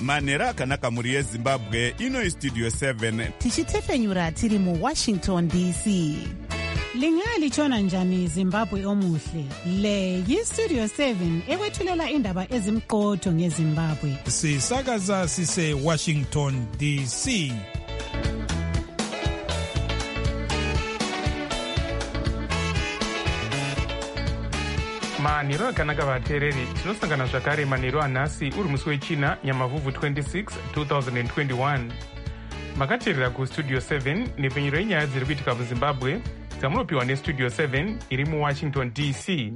manhero akanaka mhuri yezimbabwe. Ino Studio 7 tichitefenyura tiri muWashington DC. Lingalitshona njani Zimbabwe omuhle? Le yiStudio 7 ekwethulela indaba ezimqotho ngeZimbabwe. Sisakaza sise Washington DC. manhero akanaka vateereri, tinosangana zvakare manhero anhasi uri musi wechina nyamavhuvhu 26 2021. makateerera kustudio 7 nepenyero yenyaya dziri kuitika muzimbabwe dzamunopiwa nestudio 7 iri muwashington DC.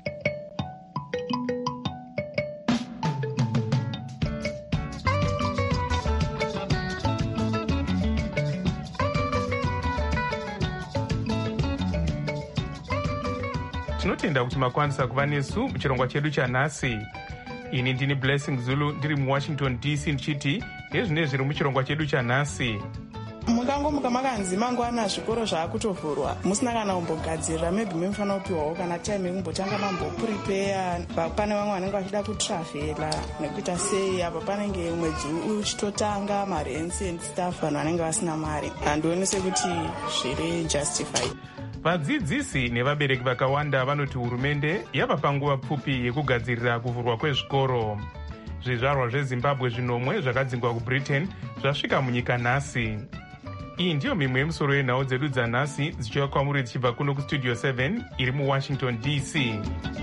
tinotenda kuti makwanisa kuva nesu muchirongwa chedu chanhasi. ini ndini Blessing Zulu ndiri muwashington DC ndichiti nezvine zviri muchirongwa chedu chanhasi. mukangomuka makanzi mangwana zvikoro zvaakutovhurwa musina kana kumbogadzirira, maybe memufanira kupiwawo kana time yekumbotanga mambopurepeya. pane vamwe vanenge vachida kutravhela nekuita sei, apa panenge mwedzi uchitotanga, marensi and stuff, vanhu vanenge vasina mari. handioni sekuti zviri justified. vadzidzisi nevabereki vakawanda vanoti hurumende yava panguva pfupi yekugadzirira kuvhurwa kwezvikoro. zvizvarwa zvezimbabwe zvinomwe zvakadzingwa kubritain zvasvika munyika nhasi. iyi ndiyo mimwe yemusoro yenhau dzedu dzanhasi dzichiva kwamuri dzichibva kuno kustudio 7 iri muwashington DC.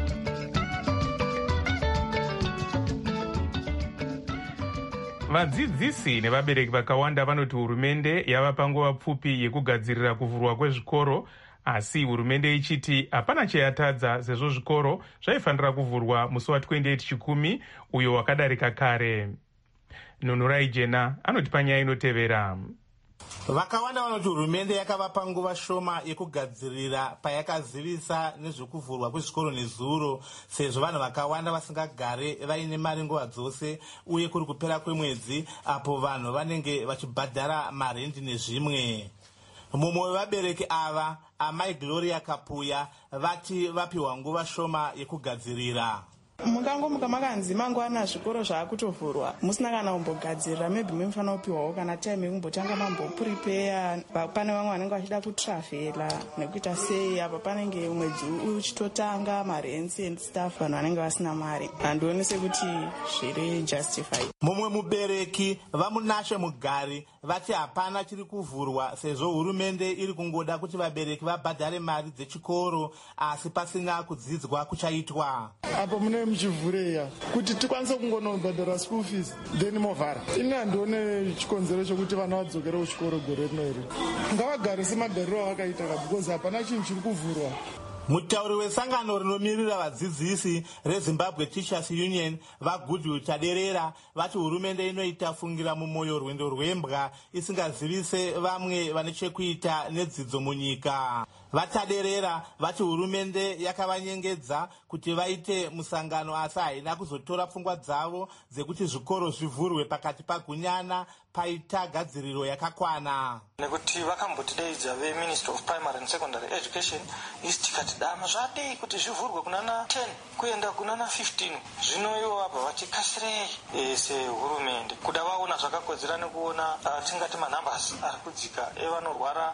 vadzidzisi nevabereki vakawanda vanoti hurumende yava panguva pfupi yekugadzirira kuvhurwa kwezvikoro, asi hurumende ichiti hapana chayatadza sezvo zvikoro zvaifanira kuvhurwa musi wa28 chikumi uyo wakadarika kare. Nhunurai Jena anoti panyaya inotevera. vakawanda vanoti hurumende yakavapa nguva shoma yekugadzirira payakazivisa nezvekuvhurwa kwezvikoro nezuro, sezvo vanhu vakawanda vasingagare vaine mari nguva dzose, uye kuri kupera kwemwedzi apo vanhu vanenge vachibhadhara marendi nezvimwe. mumwe wevabereki ava, amai Gloria Kapuya, vati vapiwa nguva shoma yekugadzirira. mukangomuka makanzi mangwana zvikoro zvaakutovhurwa musina kana kumbogadzirira, maybe memufanira kupiwawo kana time yekumbotanga mambopurepeya. pane vamwe vanenge vachida kutravhela nekuita sei, apa panenge mwedzi uchitotanga, marensi and stuff, vanhu vanenge vasina mari. handioni sekuti zviri justified. mumwe mubereki, vamunashe Mugari, vati hapana chiri kuvhurwa sezvo hurumende iri kungoda kuti vabereki vabhadhare mari dzechikoro, asi pasina kudzidzwa kuchaitwa. apo mune muchivhureya kuti tikwanise kungonobhadhara school fees then movhara. ini handione chikonzero chokuti vana vadzokere kuchikoro gore rino iri. ngavagare semagariro avakaita ka, because hapana chinhu chiri kuvhurwa. mutauri wesangano rinomirira vadzidzisi reZimbabwe Teachers Union, vaGoodwill Taderera, vati hurumende inoita fungira mumwoyo rwendo rwembwa isingazivise vamwe vane chekuita nedzidzo munyika. Vataderera vati hurumende yakavanyengedza kuti vaite musangano, asi haina kuzotora pfungwa dzavo dzekuti zvikoro zvivhurwe pakati pagunyana paita gadziriro yakakwana. nekuti vakambotidaidza veMinistry of Primary and Secondary Education isi tikati dama zvadei kuti zvivhurwe kunana 10 kuenda kunana 15. zvino ivo vabva vatikasirei sehurumende kuda vaona zvakakodzera nekuona tingati manhambasi ari kudzika evanorwara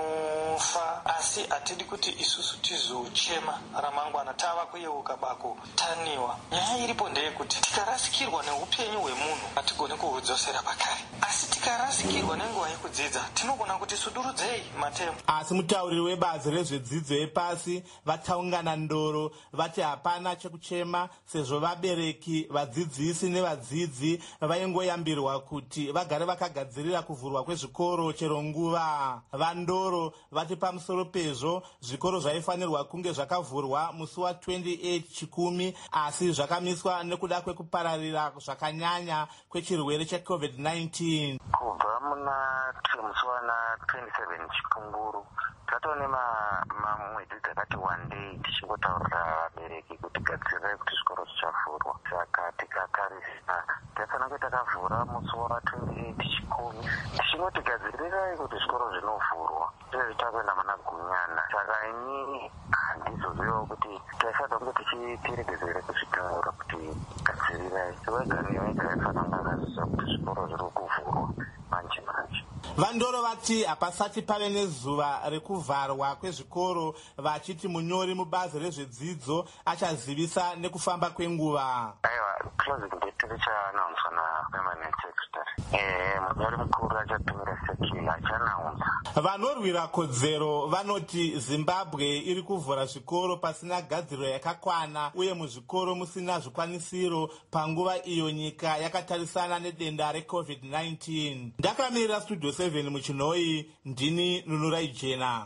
evanofa, asi hatidi kuti isusu tizochema ramangwana tava kuyeuka bako taniwa. nyaya iripo ndeyekuti tikarasikirwa neupenyu hwemunhu hatigoni kuhudzosera pakare, asi tikarasikirwa nenguva yekudzidza tinogona kuti sudurudzei matemo. asi mutauriri webazi rezvedzidzo yepasi vataungana ndoro vati hapana chekuchema sezvo vabereki, vadzidzisi nevadzidzi vaingoyambirwa kuti vagare vakagadzirira kuvhurwa kwezvikoro chero nguva. vandoro vati pamusoro pezvo zvikoro zvaifanirwa kunge zvakavhurwa musi wa28 chikumi, asi zvakamiswa nekuda kwekupararira zvakanyanya kwechirwere cheCovid-19. kubva muna musi wana 27 chikunguru tatone mamwedzi dzakati 1 day tichingotaurira vabereki kuti gadzirai kuti zvikoro zvichavhurwa. saka tikatarisa tafanira kuti takavhura musi wa28 chikumi tichingoti gadzirirai kuti zvikoro zvinovhurwa zvitakuenda mana gunyana. saka ini handizozivawo kuti taifanira kunge tiregedzere kuzvitaura kuti gadzirirai. wega newega aifanira kunge akaziva kuti Vandoro vati hapasati pave nezuva rekuvharwa kwezvikoro, vachiti munyori mubazi rezvedzidzo achazivisa nekufamba kwenguva. Aiwa, closing date richaanaunswa napermanent secretary. Munyori mukuru achatumira seki achanaunza. Vanorwira kodzero vanoti Zimbabwe iri kuvhura zvikoro pasina gadziriro yakakwana uye muzvikoro musina zvikwanisiro panguva iyo nyika yakatarisana nedenda reCovid-19. Ndakamirira Studio 7 muchinoi, ndini Nunurai Jena.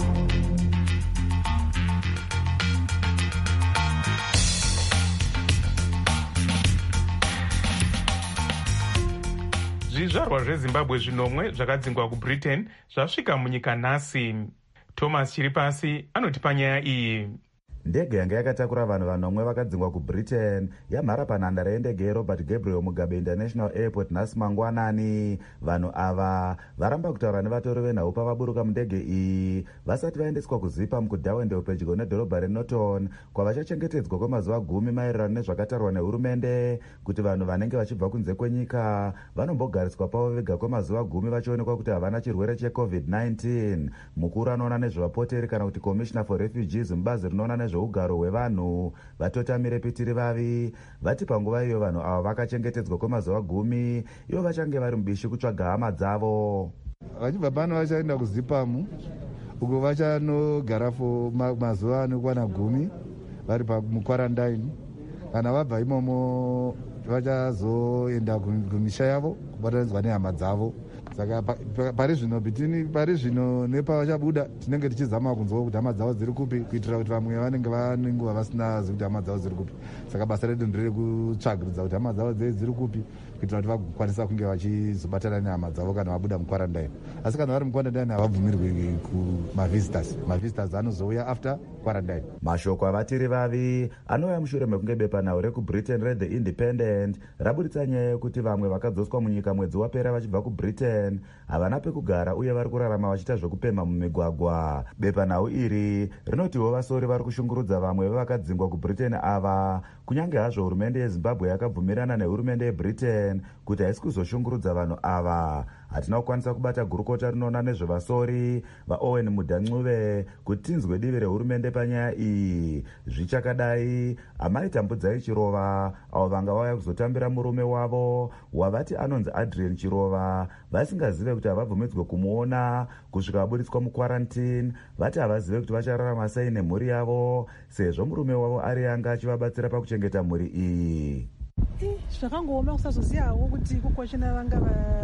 Zvizvarwa zveZimbabwe zvinomwe zvakadzingwa kuBritain zvasvika munyika nhasi. Thomas Chiripasi anoti panyaya iyi. Ndege yanga yakatakura vanhu vanomwe vakadzingwa kuBritain yamhara panhandare yendege yeRobert Gabriel Mugabe International Airport nhasi mangwanani. Vanhu ava varamba kutaura nevatori venhau pavaburuka mundege iyi vasati vaendeswa kuzipa mukudhawendeo pedyo nedhorobha reNorton kwavachachengetedzwa kwemazuva 10 maererano nezvakatarwa nehurumende kuti vanhu vanenge vachibva kunze kwenyika vanombogariswa pavo vega kwemazuva 10 vachionekwa kuti havana chirwere cheCovid-19. Mukuru anoona nezvevapoteri kana kuti Commissioner for Refugees mubazi rinoona nezveugaro hwevanhu Vatotamire Pitiri Vavi vati panguva iyo vanhu ava vakachengetedzwa kwemazuva 10 ivo vachange vari mubishi kutsvaga hama dzavo. Vachibva pano vachaenda kuzipamu uko vachanogara mazuva anokwana 10 vari mukwarandaini. Kana vabva imomo vachazoenda kumisha yavo kubatanidzwa nehama dzavo. Saka pari zvino nepavachabuda tinenge tichizama kunzwa kuti hama dzavo dziri kupi kuitira kuti vamwe vanenge vane nguva vasina kuti hama dzavo dziri kupi. Saka basa redu ndere kutsvagiridza kuti hama dzavo dziri kupi kuitira kuti vagokwanisa kunge vachizobatana nehama dzavo kana vabuda mukwarandaini. Asi kana vari mukwarandaini havabvumirwi kumavisitors anozouya after quarantine. Mashoko avatiri Vavi anouya mushure mekunge bepanhau rekuBritain reThe Independent rabuditsa nyaya yekuti vamwe vakadzoswa munyika mwedzi wapera vachibva kuBritain havana pekugara uye vari kurarama vachiita zvokupemha mumigwagwa. Bepanhau iri rinotiwo vasori vari kushungurudza vamwe vevakadzingwa kuBritain ava, kunyange hazvo hurumende yeZimbabwe yakabvumirana nehurumende yeBritain kuti haisi kuzoshungurudza vanhu ava. Hatina kukwanisa kubata gurukota rinoona nezvevasori vaOwen Mudancuve kuti tinzwe divi rehurumende panyaya iyi. Zvichakadai, amai Tambudzai Chirova avo vanga vauya kuzotambira murume wavo wavati anonzi Adrian Chirova vasingazive kuti havabvumidzwe kumuona kusvika vaburitswa mukwarantini, vati havazive kuti vachararama sei nemhuri yavo sezvo murume wavo ari anga achivabatsira pakuchengeta mhuri iyi. Zvakangooma kusazozivawo kuti kukwachona vanga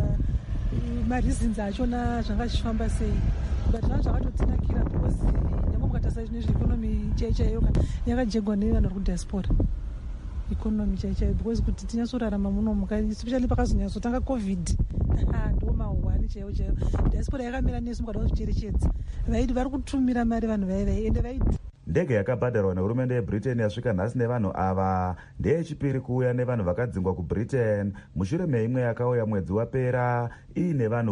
mareasons achona zvanga zvichifamba sei, but zvanga zvakatotinakira because nyangwe mukatarisa nezveikonomi chaiyo yakajegwa nevanhu vari kudiaspora ikonomi chaiyo because kuti tinyatsorarama munomu especially pakazonyatsotanga covid ndo mahwani chaiyo diaspora yakamira nesu mukada kuzvicherechedza vaiti vari kutumira mari vanhu vaivai ende vaiti. Ndege yakabhadharwa nehurumende yeBritain yasvika nhasi nevanhu ava ndeyechipiri kuuya nevanhu vakadzingwa kuBritain mushure meimwe yakauya mwedzi wapera iine vanhu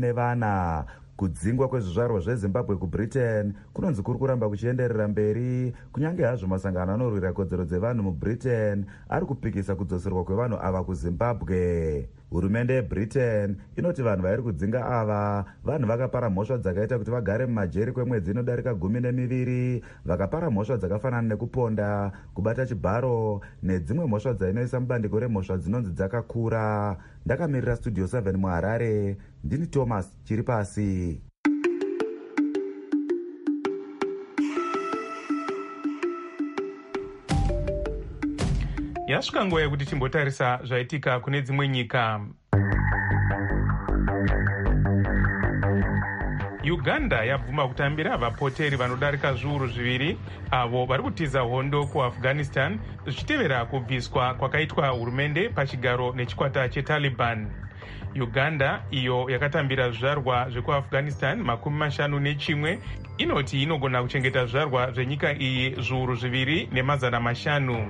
14. Kudzingwa kwezvizvarwa zveZimbabwe kuBritain kunonzi kuri kuramba kuchienderera mberi, kunyange hazvo masangano anorwira kodzero dzevanhu muBritain ari kupikisa kudzoserwa kwevanhu ava kuZimbabwe. Hurumende yeBritain inoti vanhu vairi kudzinga ava vanhu vakapara mhosva dzakaita kuti vagare mumajeri kwemwedzi inodarika 12, vakapara mhosva dzakafanana nekuponda, kubata chibharo nedzimwe mhosva dzainoisa mubandiko remhosva dzinonzi dzakakura. Ndakamirira Studio 7 muHarare, ndini Thomas Chiripasi. Yasvika nguva yekuti timbotarisa zvaitika kune dzimwe nyika. Uganda yabvuma kutambira vapoteri vanodarika zviuru 2 avo vari kutiza hondo kuAfghanistan zvichitevera kubviswa kwakaitwa hurumende pachigaro nechikwata cheTaliban. Uganda, iyo yakatambira zvizvarwa zvekuAfghanistan 51, inoti inogona kuchengeta zvizvarwa zvenyika iyi zviuru 2,500.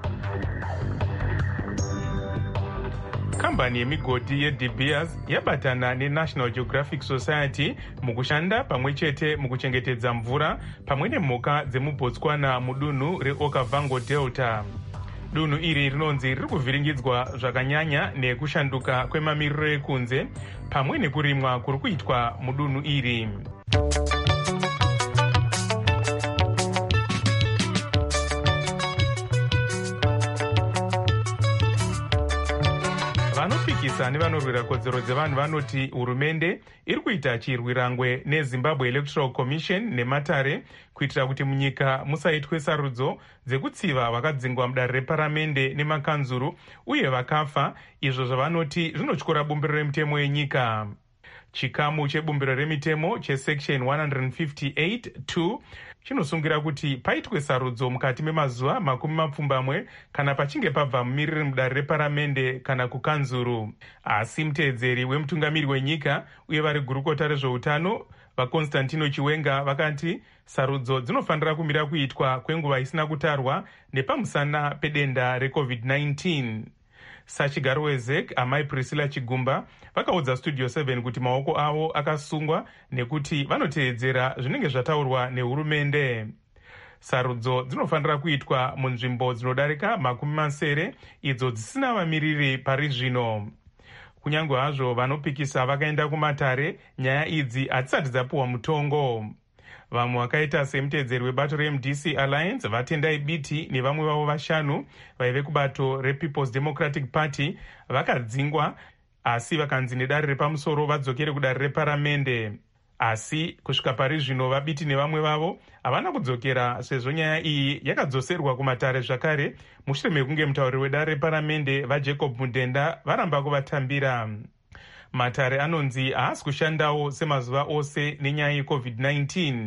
Kambani yemigodhi yeDe Beers yabatana neNational Geographic Society mukushanda pamwe chete mukuchengetedza mvura pamwe nemhuka dzemuBotswana mudunhu reOkavango Delta. Dunhu iri rinonzi riri kuvhiringidzwa zvakanyanya nekushanduka kwemamiriro ekunze pamwe nekurimwa kuri kuitwa mudunhu iri. Vanopikisa nevanorwira kodzero dzevanhu vanoti hurumende iri kuita chirwirangwe neZimbabwe Electoral Commission nematare kuitira kuti munyika musaitwe sarudzo dzekutsiva vakadzingwa mudare reparamende nemakanzuru uye vakafa, izvo zvavanoti zvinotyora bumbiro remitemo yenyika. Chikamu chebumbiro remitemo chesection 158(2) chinosungira kuti paitwe sarudzo mukati memazuva 20 kana pachinge pabva mumiriri mudare reparamende kana kukanzuru. Asi muteedzeri wemutungamiri wenyika uye vari gurukota rezveutano vaConstantino Chiwenga vakati sarudzo dzinofanira kumira kuitwa kwenguva isina kutarwa nepamusana pedenda reCovid-19. Sachigaro weZEC amai Priscilla Chigumba vakaudza Studio 7 kuti maoko avo akasungwa nekuti vanoteedzera zvinenge zvataurwa nehurumende. Sarudzo dzinofanira kuitwa munzvimbo dzinodarika 70 idzo dzisina vamiriri pari zvino. Kunyange hazvo vanopikisa vakaenda kumatare, nyaya idzi hadzisati dzapuwa mutongo. Vamwe vakaita semuteedzeri webato reMDC Alliance Vatendai Biti nevamwe vavo 5 vaive kubato rePeople's Democratic Party vakadzingwa, asi vakanzi nedare repamusoro vadzokere kudare reparamende. Asi kusvika pari zvino vaBiti nevamwe vavo havana kudzokera, sezvo nyaya iyi yakadzoserwa kumatare zvakare mushure mekunge mutauri wedare reparamende vaJacob Mudenda varamba kuvatambira. Matare anonzi haasi kushandawo semazuva ose nenyaya yeCovid-19.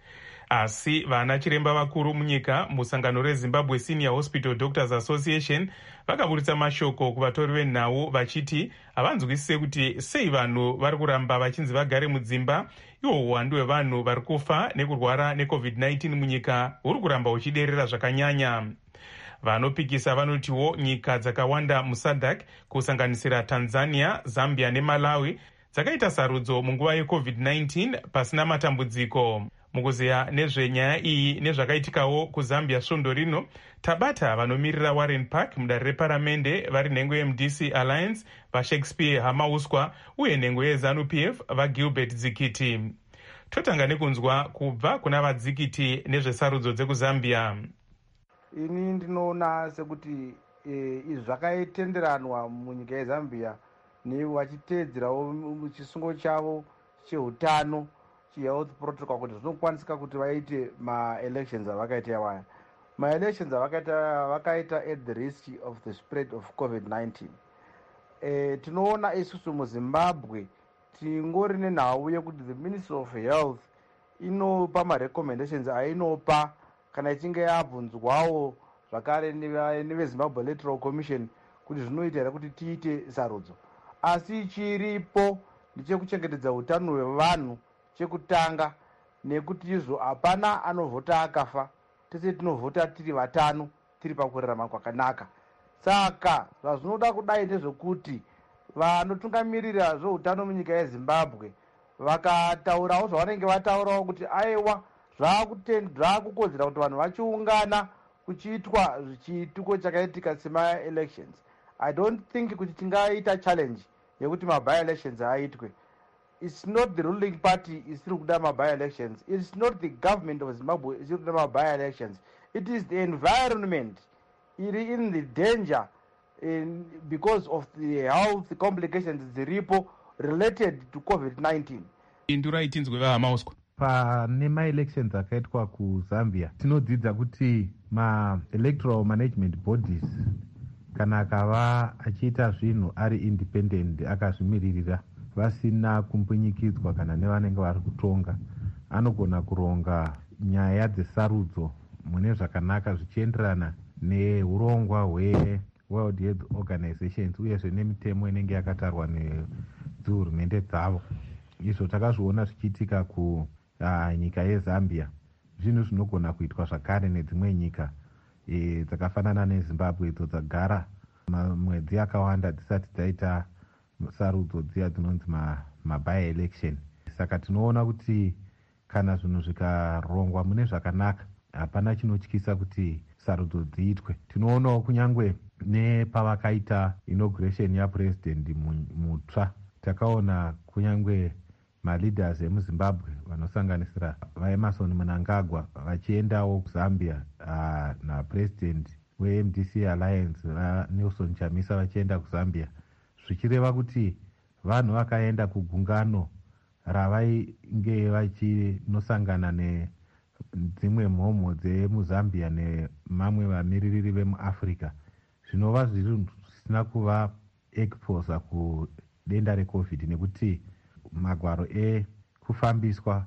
Asi vana chiremba vakuru munyika musangano reZimbabwe Senior Hospital Doctors Association vakaburitsa mashoko kuvatori venhau vachiti havanzwisise kuti sei vanhu vari kuramba vachinzi vagare mudzimba, iwo uwandu hwevanhu vari kufa nekurwara neCovid-19 munyika huri kuramba huchiderera zvakanyanya. Vanopikisa vanotiwo nyika dzakawanda muSADC kusanganisira Tanzania, Zambia neMalawi dzakaita sarudzo munguva yeCovid-19 pasina matambudziko. Mukuziya nezvenyaya iyi nezvakaitikawo kuZambia svondo rino, tabata vanomirira Warren Park mudare reparamende vari nhengo yeMDC Alliance vaShakespeare Hamauswa uye nhengo yeZANU-PF vaGilbert Dzikiti. Totanga nekunzwa kubva kuna vadzikiti nezvesarudzo dzekuzambia. Ini ndinoona sekuti izvi zvakaitenderanwa munyika yeZambia nevachiteedzerawo chisungo chavo cheutano health protocol kuti zvinokwanisika kuti vaite ma-elections avakaita iwaya. Ma-elections avakaita at the risk of the spread of COVID-19. Tinoona isusu muZimbabwe tingori nenhau yekuti the Ministry of Health inopa ma-recommendations ainopa kana ichinge yabvunzwawo zvakare neveZimbabwe Electoral Commission kuti zvinoita here kuti tiite sarudzo. Asi chiripo ndechekuchengetedza utano hwevanhu chekutanga, nekuti izvo hapana anovhota akafa, tese tinovhota tiri vatano tiri pakurarama kwakanaka. Saka zvazvinoda kudai ndezvekuti vanotungamirira zveutano munyika yeZimbabwe vakataurawo zvavanenge vataurawo kuti aiwa zvaakukodzera kuti vanhu vachiungana kuchiitwa chituko chakaitika sema-elections. I don't think kuti tingaita challenge yekuti ma-by-elections aitwe. It's not the ruling party isiri kuda ma-by-elections. It's not the government of Zimbabwe isiri kuda ma-by-elections. It is the environment iri in the danger because of the health complications dziripo related to COVID-19. Indura itinzwe vaHamauswa. Pane ma-elections akaitwa kuZambia tinodzidza kuti ma-electoral management bodies kana akava achiita zvinhu ari independent akazvimiririra vasina kumbunyikidzwa kana nevanenge vari kutonga, anogona kuronga nyaya dzesarudzo mune zvakanaka zvichienderana neurongwa hweWorld Health Organizations uyezve nemitemo inenge yakatarwa nedzihurumende dzavo. Izvo takazviona zvichiitika kunyika yeZambia. Zvinhu zvinogona kuitwa zvakare nedzimwe nyika dzakafanana neZimbabwe idzo dzagara mwedzi akawanda dzisati dzaita sarudzo dziya dzinonzi ma-by-election. Saka tinoona kuti kana zvinhu zvikarongwa mune zvakanaka hapana chinotyisa kuti sarudzo dziitwe. Tinoonawo kunyangwe nepavakaita inauguration yapurezidendi mutsva, takaona kunyangwe maleaders emuzimbabwe vanosanganisira vaemerson mnangagwa vachiendawo kuzambia, napurezidendi weMDC Alliance vaNelson Chamisa vachienda kuzambia, zvichireva kuti vanhu vakaenda kugungano ravainge vachinosangana nedzimwe mhomho dzemuzambia nemamwe vamiririri vemuafrica, zvinova zviri zvisina kuva exposa kudenda reCovid, nekuti magwaro ekufambiswa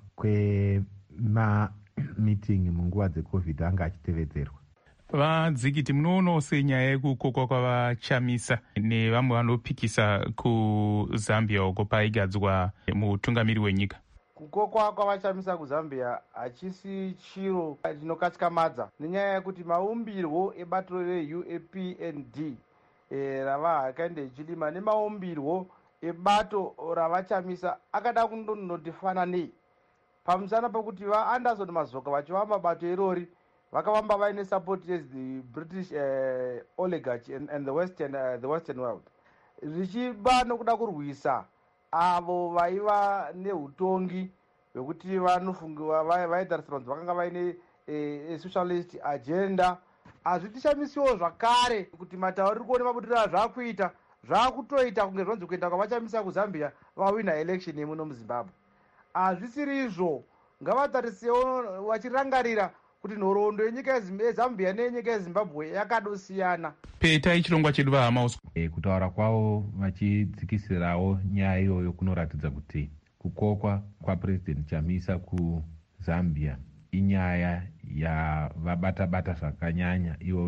kwemameeting munguva dzeCovid anga achitevedzerwa. Vadzikiti, munoonawo senyaya yekukokwa kwavachamisa nevamwe vanopikisa kuzambia uko paigadzwa mutungamiri wenyika? Kukokwa kwavachamisa kuzambia hachisi chiro chinokatyamadza, nenyaya yekuti maumbirwo ebato reUAPND rava Hakainde Hichilema nemaumbirwo ebato ravachamisa akada kundondofananei, pamusana pekuti vaAnderson Mazoka vachiva mabato erori vakavamba vaine support as the British oligarchy and the Western world, zvichiva nokuda kurwisa avo vaiva neutongi hwekuti vanofungiwa vaita response vakanga vaine socialist agenda. Hazvitishamisiwo zvakare kuti matauriri kuona mabutiro azvakuita zvakutoita kunge zvanzi kuenda kwavachamisa kuzambia vawina election yemuno muzimbabwe. Hazvisiri izvo, ngavatarisewo vachirangarira kuti nhoroondo yenyika yezambia neyenyika yezimbabwe yakadosiyana. Petai chirongwa chedu vaHamauswa. Kutaura kwavo vachidzikisirawo nyaya iyoyo kunoratidza kuti kukokwa kwapurezidendi Chamisa kuzambia inyaya yavabata-bata zvakanyanya ivo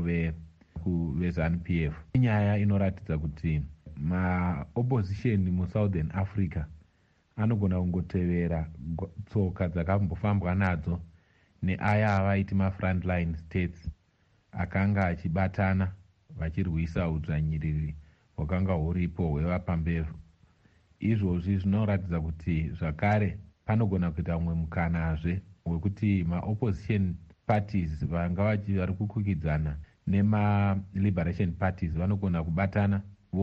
veZANU-PF. Inyaya inoratidza kuti maopposition muSouthern Africa anogona kungotevera tsoka dzakambofambwa nadzo neaya avaiti mafrontline states akanga achibatana vachirwisa udzvanyiriri hwakanga huripo hwevapambevhu. Izvozvi zvinoratidza kuti zvakare panogona kuita umwe mukanazve wekuti maopposition parties vanga vari kukukidzana nemaliberation parties vanogona kubatana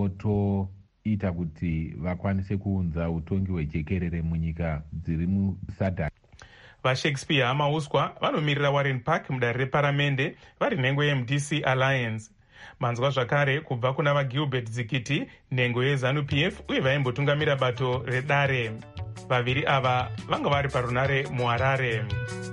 votoita kuti vakwanise kuunza utongi hwejekerere munyika dziri muSADC. VaShakespeare Hamauswa vanomirira Warren Park mudare reparamende vari nhengo yeMDC Alliance. Manzwa zvakare kubva kuna vaGilbert Dzikiti, nhengo yeZANU-PF uye vaimbotungamira bato redare. Vaviri ava vanga vari parunare muHarare.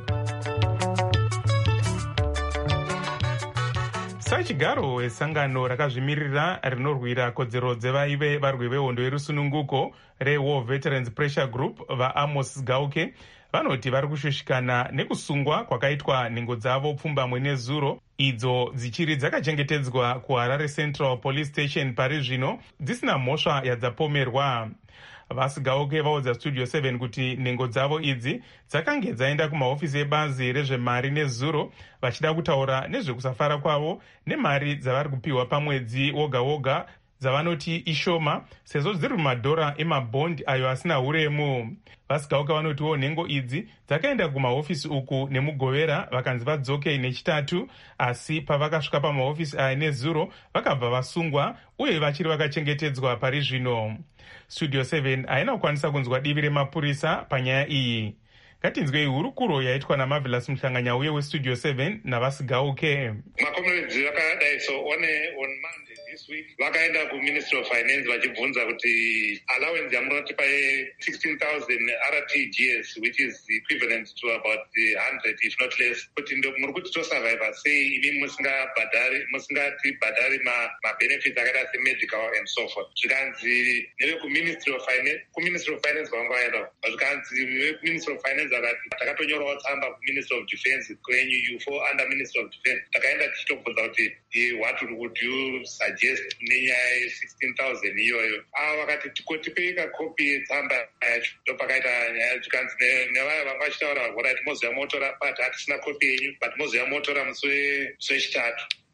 Sachigaro wesangano rakazvimirira rinorwira kodzero dzevaive varwi vehondo yerusununguko reWar Veterans Pressure Group vaAmos Gauke vanoti vari kushushikana nekusungwa kwakaitwa nhengo dzavo pfumbamwe nezuro, idzo dzichiri dzakachengetedzwa kuHarare Central Police Station pari zvino dzisina mhosva yadzapomerwa. VaSgauke vaudza Studio 7 kuti nhengo dzavo idzi dzakange dzaenda kumahofisi ebazi rezvemari nezuro vachida kutaura nezvekusafara kwavo nemari dzavari kupiwa pamwedzi woga woga dzavanoti ishoma sezvo dziri mumadhora emabhondi ayo asina uremu. VaSgauke vanotiwo nhengo idzi dzakaenda kumahofisi uku nemugovera vakanzi vadzoke nechitatu, asi pavakasvika pamahofisi aya nezuro vakabva vasungwa uye vachiri vakachengetedzwa pari zvino. Studio 7 haina kukwanisa kunzwa divi remapurisa panyaya iyi. Ngatinzwei hurukuro yaitwa naMarvelous Muhlanganya uye weStudio 7 navaSgauke. Makomrades vakadai so on Monday this week vakaenda kuMinistry of Finance vachibvunza kuti allowance yamunotipa 16,000 RTGS, which is equivalent to about 100 if not less, kuti muri kuti tosurvive sei imi musingatibhadhari mabenefits akaita semedical and so forth. Zvikanzi nevekuMinistry of Finance vanga vaenda zvikanzi vekuMinistry of Finance akati takatonyorawo tsamba kuMinistry of Defense kwenyu you fall under Ministry of Defense. Takaenda tichitobvunza kuti what would you suggest nenyaya ye16,000 iyoyo. Vakati tikotipeika kopi yetsamba yacho. Ndopakaita nyaya tikanzi nevaya vanga vachitaura kuti mozoya motora but hatisina kopi yenyu but mozoya motora musi wechitatu.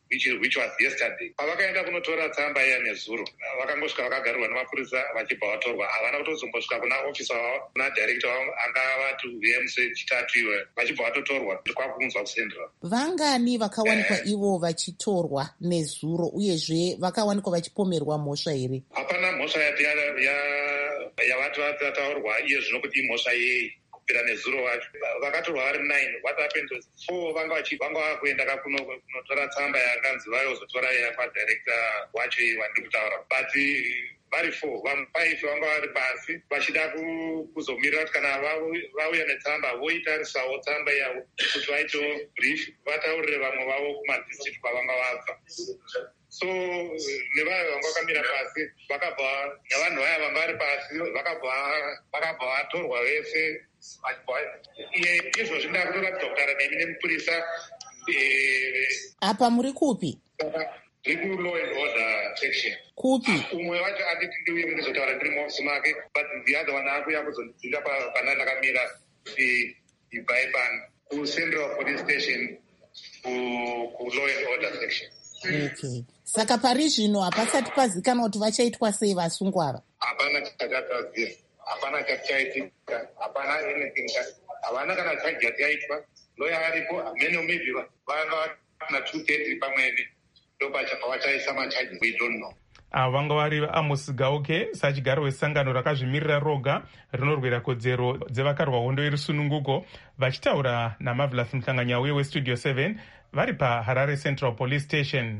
which was yesterday. Pavakaenda kunotora tsamba iya nezuro, vakangosvika vakagarirwa nemapurisa vachibva vatorwa. Havana kutozombosvika kuna ofisa wavo, kuna director wavo anga vati VMC chitatu iwe, vachibva vatotorwa kwakunzwa kusendera. Vangani vakawanikwa ivo vachitorwa nezuro uyezve vakawanikwa vachipomerwa mhosva here? Hapana mhosva yavati vataurwa iye zvino kuti imhosva yei kupira nezuro wacho. Vakatorwa vari 9. What happened was 4 vanga vakuenda kunotora tsamba yakanzi vayozotora kwadirector wacho wandiri kutaura. But vari 4 vamwe 5 vanga vari pasi vachida kuzomirira kuti kana vauya netsamba voitarisawo tsamba yavo kuti vaitewo brief vataurire vamwe vavo kumadistrict kwavanga vabva. So nevaya vanga vakamira pasi vakabva nevanhu vaya vanga vari pasi vakabva vatorwa vese. Izvo zvinoda kutoratidza kutara nemi nemupurisa. Apa muri kupi? Tiri ku-law and order section. Kupi? Umwe wacho anditi ndiuye ndizotaura ndiri muofisi make, but the other one akuya kuzondidzinga pana ndakamira ibhaipani kuCentral Police Station ku-law and order section. Okay. Saka pari zvino hapasati pazikanwa kuti vachaitwa sei vasungwa ava? Hapana chataziva, hapana chachaitika, hapana anything. Havana kana charge yati yaitwa, lawyer aripo, maybe vanga na 230 pamwe ndopacha pavachaisa macharges, we don't know. Vanga vari Amos Gauke, sachigaro wesangano rakazvimirira roga rinorwira kodzero dzevakarwa hondo irisununguko, vachitaura naMarvelous Mhlanganyauye weStudio 7 vari paHarare Central Police Station.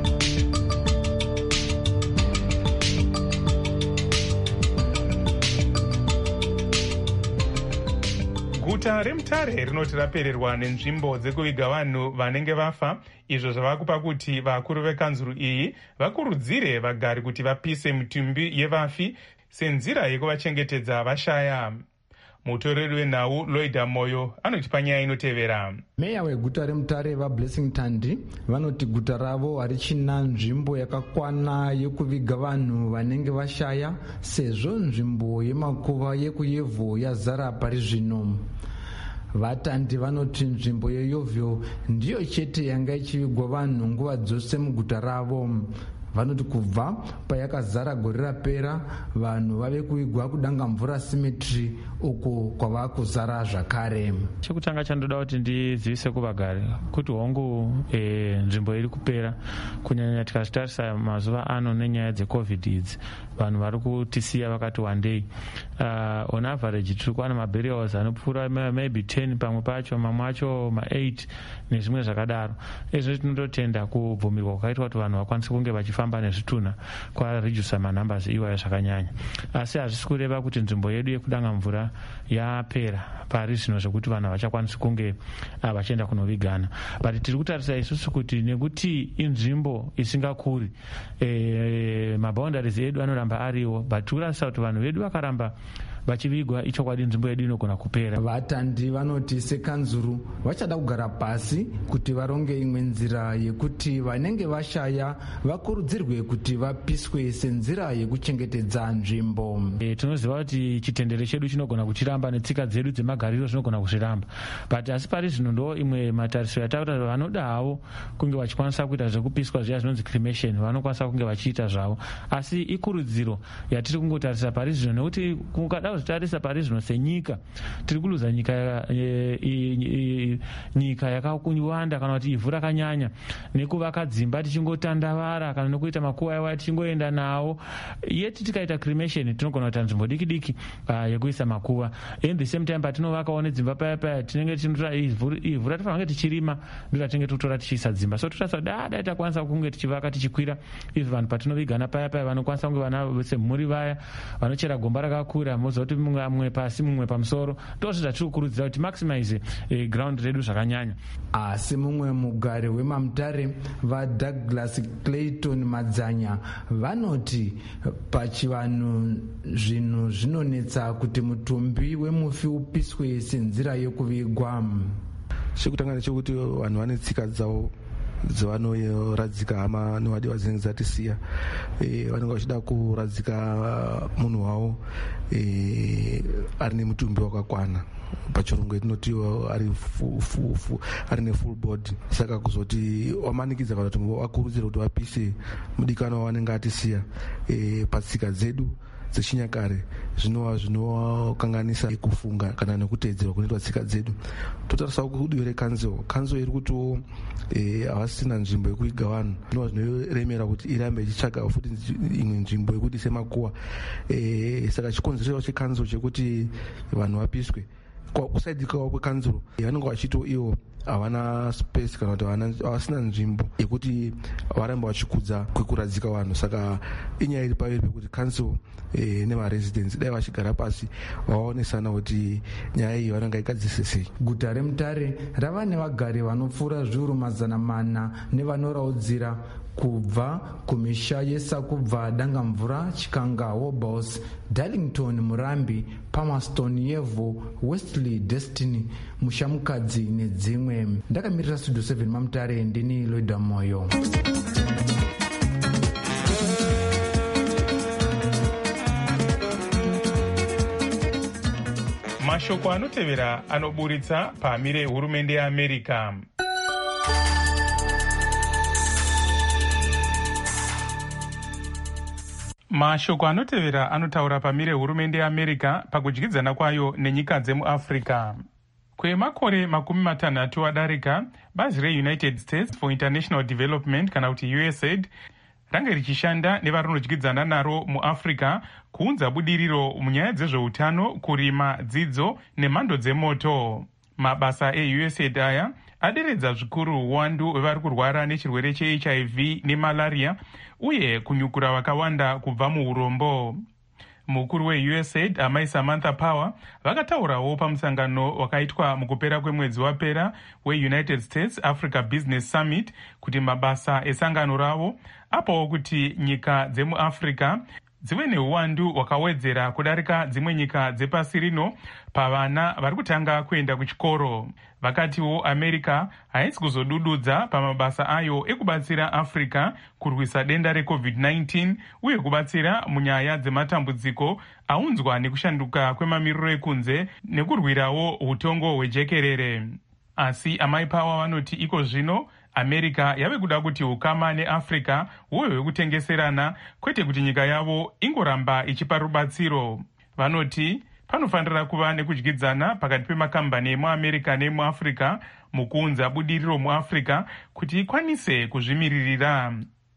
Guta reMutare rinoti rapererwa nenzvimbo dzekuviga vanhu vanenge vafa, izvo zvava kupa kuti vakuru vekanzuru iyi vakurudzire vagari kuti vapise mitumbi yevafi senzira yekuvachengetedza vashaya. Mutoreri wenhau Loida Moyo anotipa nyaya inotevera. Meya weguta reMutare vaBlessing Tandi vanoti guta ravo harichina nzvimbo yakakwana yekuviga vanhu vanenge vashaya sezvo nzvimbo yemakuva yekuyevho yazara pari zvino. Vatandi vanoti nzvimbo yeyovho ndiyo chete yanga ichivigwa vanhu nguva dzose muguta ravo. Vanoti kubva payakazara gore rapera vanhu vave kuvigwa kudanga mvura cemetery uko kwava kuzara zvakare. Chekutanga chandoda kuti ndizivise kuvagari kuti hongu nzvimbo iri kupera kunyanya tikatarisa mazuva ano nenyaya dzecovid idzi vanhu vari kutisiya vakati wandei. On average tiri kuwana maburials anopfuura maybe 10 pamwe pacho mamwe acho ma8 nezvimwe zvakadaro. Izvo tinototenda kubvumirwa kwakaitwa kuti vanhu vakwanise kunge vachifamba nezvitunha kwaredusa manumbers iwaya zvakanyanya. Asi hazvisi kureva kuti nzvimbo yedu yekudanga mvura yapera pari zvino zvekuti vanhu havachakwanisi kunge vachienda kunovigana. But tiri kutarisa isusu kuti nekuti inzvimbo isingakuri maboundaries edu anoramba ariwo, but tirikurasa kuti vanhu vedu vakaramba vachivigwa ichokwadi nzvimbo yedu inogona kupera. Vatandi vanoti sekanzuru vachada kugara pasi kuti varonge imwe nzira yekuti vanenge vashaya vakurudzirwe kuti vapiswe senzira yekuchengetedza nzvimbo. Tinoziva kuti chitendere chedu chinogona kuchiramba netsika dzedu dzemagariro zvinogona kuzviramba, but asi pari zvino ndo imwe matariso yataura vanoda havo kunge vachikwanisa kuita zvekupiswa zviya zvinonzi cremation vanokwanisa kunge vachiita zvavo. Asi ikurudziro yatiri kungotarisa pari zvino nekuti kungada kutarisa pari zvino senyika tiri kuluza nyika yakawanda kana kuti ivhu rakanyanya nekuvaka dzimba tichingotandavara kana nekuita makuva aya tichingoenda nawo. Yeti tikaita cremation tinogona kuita nzvimbo diki diki yekuisa makuva. In the same time patinovakawo nedzimba paya tinenge tichinotora ivhu ratifanira kunge tichirima ndo ratinenge totora tichiisa dzimba. So totarisa dai takwanisa kunge tichivaka tichikwira izvi vanhu patinovigana paya vanokwanisa kunge vana semhuri vaya vanochera gomba rakakura mozoti mumwe pasi mumwe pamusoro. Ndozvo zvatiri kukurudzira kuti maximize ground redu zvakanyanya. Asi mumwe mugari wemaMutare vaDouglas Clayton Madzanya vanoti pachivanhu zvinhu zvinonetsa kuti mutumbi wemufi upiswe senzira yekuvigwa. Chekutanga chekuti vanhu vane tsika dzavo dzavanoradzika hama nevadiwa dzinenge dzatisiya. Vanenge vachida kuradzika munhu wavo ari nemutumbi wakakwana, pachirungu etinoti ari nefull body. Saka kuzoti wamanikidza kana kuti vakurudzira kuti vapise mudikanwa wavanenge atisiya patsika dzedu dzechinyakare zvinova zvinokanganisa kufunga kana nekutedzerwa kunoitwa tsika dzedu. Totarisa kudivi rekanzo iri kutiwo havasisina nzvimbo yekuiga vanhu, zvinova zvinoremera kuti irambe ichitsvaga futi imwe nzvimbo yekuti semakuwa. Saka chikonzero chekanzo chekuti vanhu vapiswe kusaidikawo kwekanzuro vanenge vachito ivo havana space kana kuti havasina nzvimbo yekuti varamba vachikudza kwekuradzika vanhu. Saka inyaya iri paviri pekuti council nemaresidents dai vachigara pasi vaonesana kuti nyaya iyi vanenge igadzise sei. Guta reMutare rava nevagari vanopfuura zviuru 400 nevanoraudzira kubva kumisha yeSakubva, Dangamvura, Chikanga, Wobos, Darlington, Murambi, Palmerston, Yevo, Westley, Destiny, Mushamukadzi nedzimwe. Ndakamirira Studio 7 maMutare, ndini Loida Moyo. Mashoko anotevera anoburitsa pamire hurumende yeAmerica. Mashoko anotevera anotaura pamire hurumende yeAmerica pakudyidzana kwayo nenyika dzemuAfrica. Kwemakore 60 adarika, bazi reUnited States for International Development kana kuti USAID range richishanda nevarinodyidzana naro muAfrica kuunza budiriro munyaya dzezveutano, kurima, dzidzo nemhando dzemoto. Mabasa eUSAID aya aderedza zvikuru uwandu hwevari kurwara nechirwere cheHIV nemalaria uye kunyukura vakawanda kubva muurombo. Mukuru weUSAID amai Samantha Power vakataurawo pamusangano wakaitwa mukupera kwemwedzi wapera weUnited States Africa Business Summit kuti mabasa esangano ravo apawo kuti nyika dzemuAfrica dzive neuwandu wakawedzera kudarika dzimwe nyika dzepasi rino pavana vari kutanga kuenda kuchikoro. Vakatiwo America haisi kuzodududza pamabasa ayo ekubatsira Africa kurwisa denda reCovid-19 uye kubatsira munyaya dzematambudziko aunzwa nekushanduka kwemamiriro ekunze nekurwirawo utongo hwejekerere. Asi amai Power vanoti iko zvino America yave kuda kuti ukama neAfrica huve hwekutengeserana kwete kuti nyika yavo ingoramba ichipa rubatsiro. Vanoti panofanira kuva nekudyidzana pakati pemakambani emuAmerica nemuAfrica mukuunza budiriro muAfrica kuti ikwanise kuzvimiririra.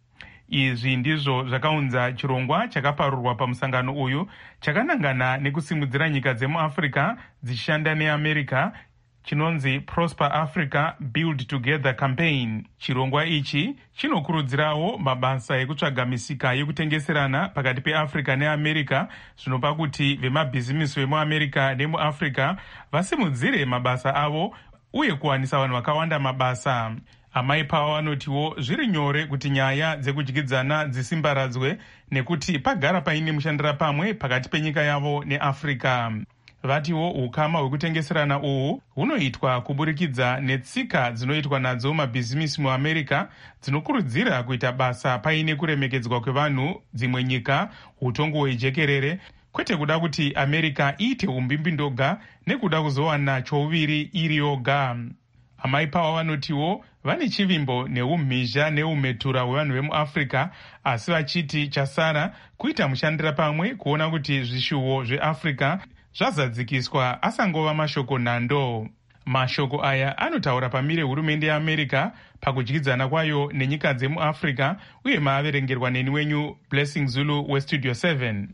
Izvi ndizvo zvakaunza chirongwa chakaparurwa pamusangano uyu chakanangana nekusimudzira nyika dzemuAfrica dzichishanda neAmerica chinonzi Prosper Africa Build Together Campaign. Chirongwa ichi chinokurudzirawo mabasa ekutsvaga misika yekutengeserana pakati peAfrica neAmerica zvinopa kuti vemabhizimisi vemuAmerica nemuAfrica vasimudzire mabasa avo uye kuwanisa vanhu vakawanda mabasa. Amai Power vanotiwo zviri nyore kuti nyaya dzekudyidzana dzisimbaradzwe nekuti pagara paine mushandira pamwe pakati penyika yavo neAfrica. Vatiwo ukama hwekutengeserana uhu hunoitwa kuburikidza netsika dzinoitwa nadzo mabhizimisi muAmerica dzinokurudzira kuita basa paine kuremekedzwa kwevanhu dzimwe nyika, utongo hwejekerere, kwete kuda kuti America iite umbimbi ndoga nekuda kuzowana chouviri iri yoga. Amai Power vanotiwo vane chivimbo neumhizha neumetura hwevanhu vemuAfrica, asi vachiti chasara kuita mushandira pamwe kuona kuti zvishuwo zveAfrica zvazadzikiswa asangova mashoko nhando. Mashoko aya anotaura pamire hurumende yeAmerica pakudyidzana kwayo nenyika dzemuAfrica uye maaverengerwa neni wenyu Blessing Zulu weStudio 7.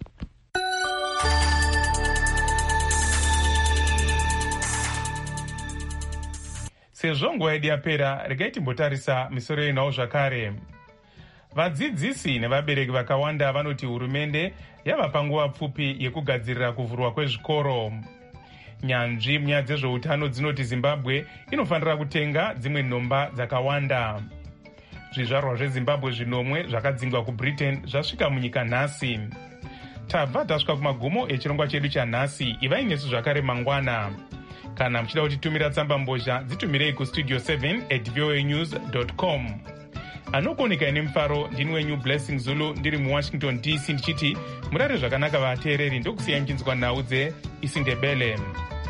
Sezvo nguva yedu yapera, regai timbotarisa misoro yenawo zvakare. Vadzidzisi nevabereki vakawanda vanoti hurumende yava panguva pfupi yekugadzirira kuvhurwa kwezvikoro. Nyanzvi munyaya dzezveutano dzinoti Zimbabwe inofanira kutenga dzimwe nhomba dzakawanda. Zvizvarwa zveZimbabwe zvinomwe zvakadzingwa kuBritain zvasvika munyika nhasi. Tabva tasvika kumagumo echirongwa chedu chanhasi. Ivai nesu zvakare mangwana. Kana muchida kutitumira tsamba mbozha dzitumirei kustudio 7@voanews.com. Anokoneka nemufaro ndini wenyu Blessing Zulu ndiri muWashington DC ndichiti murare zvakanaka vateereri ndokusiyanjinzwa nhau dzeIsindebele.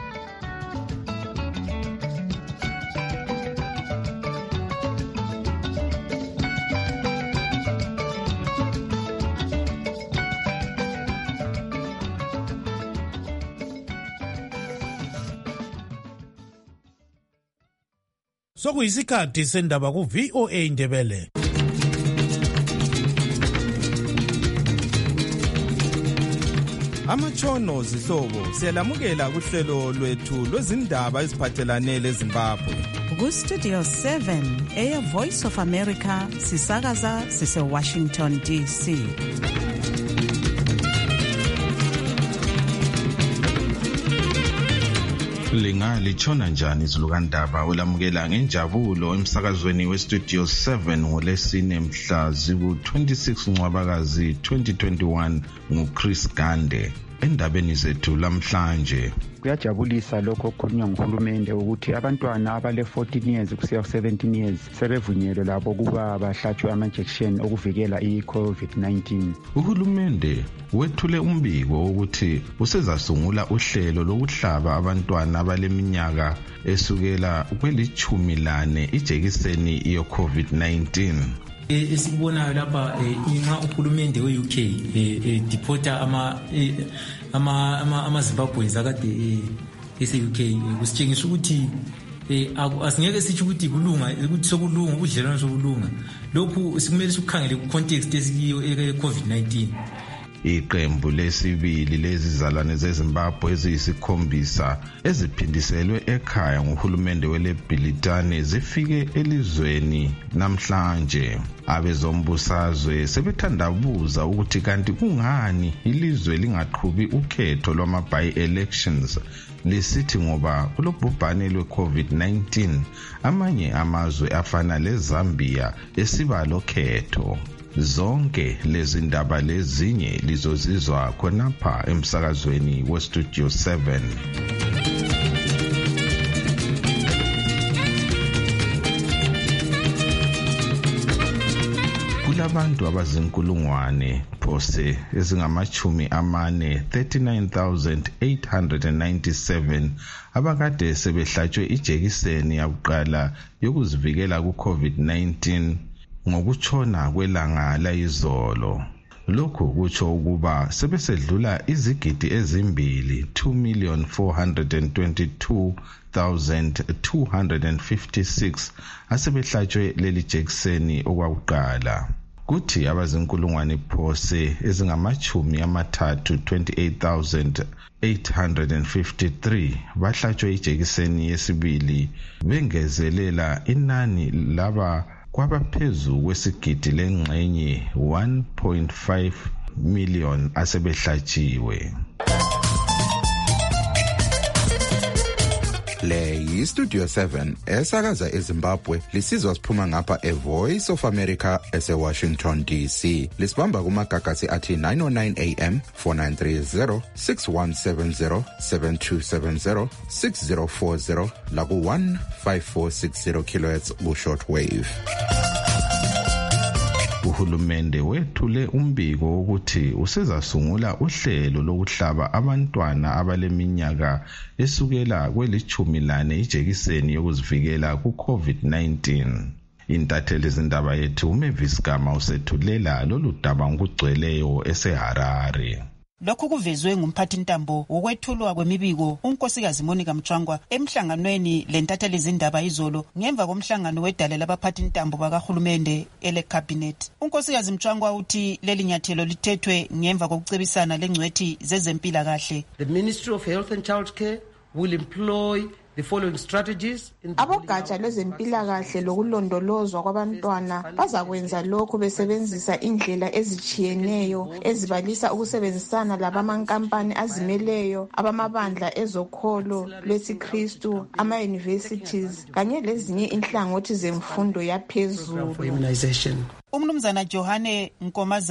Sokuyisikhathi sendaba ku VOA Ndebele. Amatshono zihlobo siyalamukela kuhlelo lwethu lwezindaba eziphathelane leZimbabwe. Ku Studio 7 Air Voice of America sisakaza sise Washington DC. Lingalitshona njani izilukandaba olamukela ngenjabulo emsakazweni westudio 7 ngolesine mhla ziku-26 Ncwabakazi 2021 nguChris Gande. Endabeni zethu lamhlanje, kuyajabulisa lokho okukhulunywa nguhulumende ukuthi abantwana abale 14 years kusiya 17 years sebevunyelwe labo kuba bahlatshwe amajekisheni okuvikela i-COVID-19. Uhulumende wethule umbiko ukuthi usezasungula uhlelo lokuhlaba abantwana abaleminyaka esukela kweli-14 ijekiseni ye-COVID-19. Esikubonayo lapha inxa uhulumende we-UK deporta ama-Zimbabweans akade ese-UK kusitshengisa ukuthi asingeke sitsho ukuthi kulunga ukuthi sokulunga ubudlelwano sokulunga. Lokhu sikumele sikukhangele ku-context esikiyo e-COVID-19. Iqembu lesibili lezizalwane zeZimbabwe eziyisikhombisa eziphindiselwe ekhaya nguhulumende weleBritani zifike elizweni namhlanje. Abezombusazwe sebethandabuza ukuthi kanti kungani ilizwe lingaqhubi ukhetho lwama-by-elections lisithi ngoba kulobhubhane lwe-COVID-19 amanye amazwe afana leZambia esiba lokhetho. Zonke lezi ndaba lezinye lizozizwa khonapha emsakazweni westudio 7. Kulabantu abazinkulungwane phose ezingama-40 39,897 abakade sebehlatshwe ijekiseni yakuqala yokuzivikela ku-COVID-19 ngokutshona kwelanga layizolo. Lokhu kutsho ukuba sebesedlula izigidi ezimbili 2,422,256 asebehlatshwe leli jekiseni okwakuqala. Kuthi abazinkulungwane phose ezingama-30 28,853 bahlatshwe ijekiseni yesibili bengezelela inani laba kwabaphezu kwesigidi lengxenye 1.5 million asebehlatshiwe. Le yi-Studio 7 esakaza eZimbabwe lisizwa siphuma ngapha eVoice of America ese-Washington DC. Lisibamba kumagagasi athi 909 AM, 4930, 6170, 7270, 6040 laku-15460 kHz ku-shortwave. Uhulumende wethule umbiko wokuthi usezasungula uhlelo lokuhlaba abantwana abaleminyaka esukela kweli-14 ijekiseni yokuzivikela ku-COVID-19. Intatheli zindaba yethu uMavis Gama usethulela lolu daba ngokugcweleyo eseHarare. Lokhu kuvezwe ngumphathintambo wokwethulwa kwemibiko unkosikazi Monica Mchwangwa emhlanganweni lentatheli zindaba izolo ngemva komhlangano wedale labaphathintambo bakahulumende ele-cabinet. Unkosikazi Mchwangwa uthi leli nyathelo lithethwe ngemva kokucebisana lengcwethi zezempilakahle. The Ministry of Health and Child Care will employ the following strategies. Abogatsha lwezempilakahle lokulondolozwa kwabantwana bazakwenza lokhu besebenzisa indlela ezitshiyeneyo ezibalisa ukusebenzisana labamankampani azimeleyo, abamabandla ezokholo lwesiKristu, ama-universities kanye lezinye inhlangothi zemfundo yaphezulu. Umnumzana Johane Nkomazana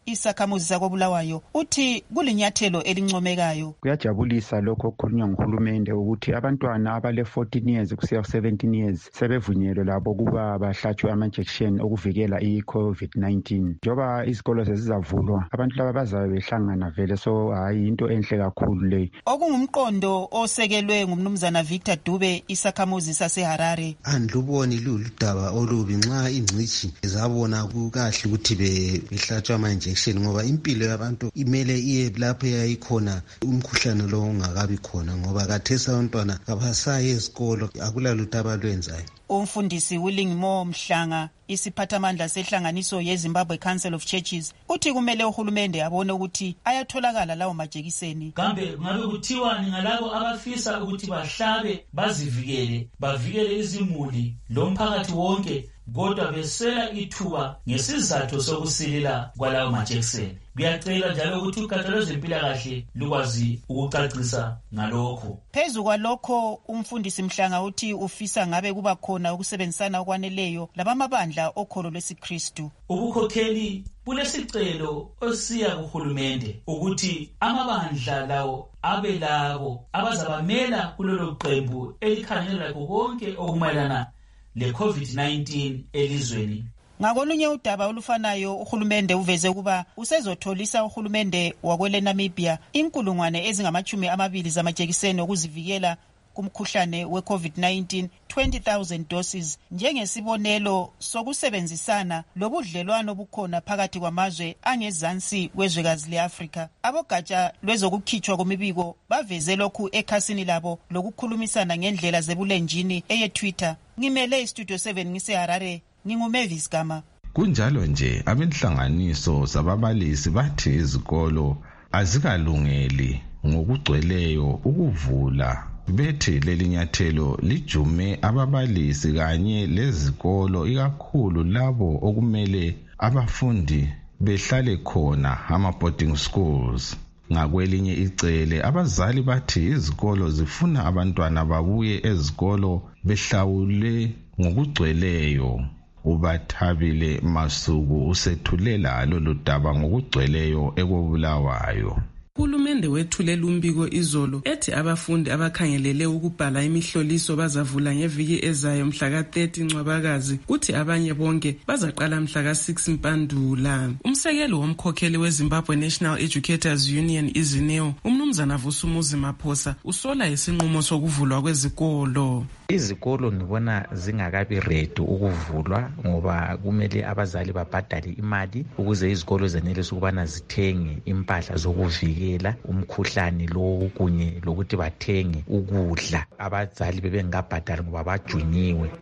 isakhamuzi sakobulawayo uthi kulinyathelo elincomekayo. Kuyajabulisa lokho okukhulunywa nguhulumende ukuthi abantwana abale 14 years kusiya 17 years sebevunyelwe labo kuba bahlatshwe amajekisheni okuvikela i-COVID-19. Njoba izikolo sezizavulwa abantu laba bazabe behlangana vele, so hayi into enhle kakhulu le. Okungumqondo osekelwe ngumnumzana Victor Dube isakhamuzi saseHarare. Andluboni luludaba olubi nxa ingcishi zabona kukahle ukuthi behlatshwa ama-injection ngoba impilo yabantu imele iye lapho yayikhona umkhuhlane lo ungakabi khona, ngoba kathesa abantwana abasayi ezikolo, akulalutho abalwenzayo. Umfundisi Willing Moore Mhlanga isiphathamandla sehlanganiso yeZimbabwe Council of Churches uthi kumele uhulumende abone ukuthi ayatholakala lawo majekiseni. Kambe ngabe kuthiwa ngalabo abafisa ukuthi bahlabe bazivikele, bavikele izimuli lomphakathi wonke, kodwa besela ithuba ngesizathu sokusilela kwalawo majekiseni. Kuyacela njalo ukuthi ugatsha lwezempilakahle lukwazi ukucacisa ngalokho. Phezu kwalokho umfundisi Mhlanga uthi ufisa ngabe kuba khona ukusebenzisana okwaneleyo labamabandla okholo lwesiKristu. Ubukhokheli bulesicelo osiya kuhulumende ukuthi amabandla lawo abe labo abazabamela kulelo qembu elikhangela konke okumayelana le-COVID-19 elizweni. Ngakolunye udaba olufanayo uhulumende uveze ukuba usezotholisa uhulumende wakwele Namibia 20,000 zamajekiseni okuzivikela kumkhuhlane we-COVID-19, 20,000 doses njengesibonelo sokusebenzisana lobudlelwano bukhona phakathi kwamazwe angezansi kwezwekazi le-Afrika. Abogatsha lwezokukhitshwa komibiko baveze lokhu ekhasini labo lokukhulumisana ngendlela zebulenjini eye-Twitter. Ngimele iStudio 7 ngiseHarare, nginguMavis Gama. Kunjalo nje abenhlanganiso zababalisi bathi izikolo azikalungeli ngokugcweleyo ukuvula. Bethi leli nyathelo lijume ababalisi kanye lezikolo, ikakhulu labo okumele abafundi behlale khona, ama-boarding schools. Ngakwelinye icele abazali bathi izikolo zifuna abantwana babuye ezikolo behlawule ngokugcweleyo. UBathabile Masuku usethulela lolu daba ngokugcweleyo ekobulawayo. Uhulumende wethulela umbiko izolo ethi abafundi abakhangelele ukubhala imihloliso bazavula ngeviki ezayo mhla ka-30 Ncwabakazi, kuthi abanye bonke bazaqala mhla ka-6 Mpandula. Umsekeli womkhokheli weZimbabwe National Educators Union iZineo, umnumzana Vusumuzi Maphosa, usola isinqumo sokuvulwa kwezikolo. Izikolo ngibona zingakabi ready ukuvulwa ngoba kumele abazali babhadale imali ukuze izikolo zenelise ukubana zithenge impahla zokuvikela umkhuhlane lo kunye lokuthi bathenge ukudla. Abazali bebengabhadali ngoba bajunyiwe.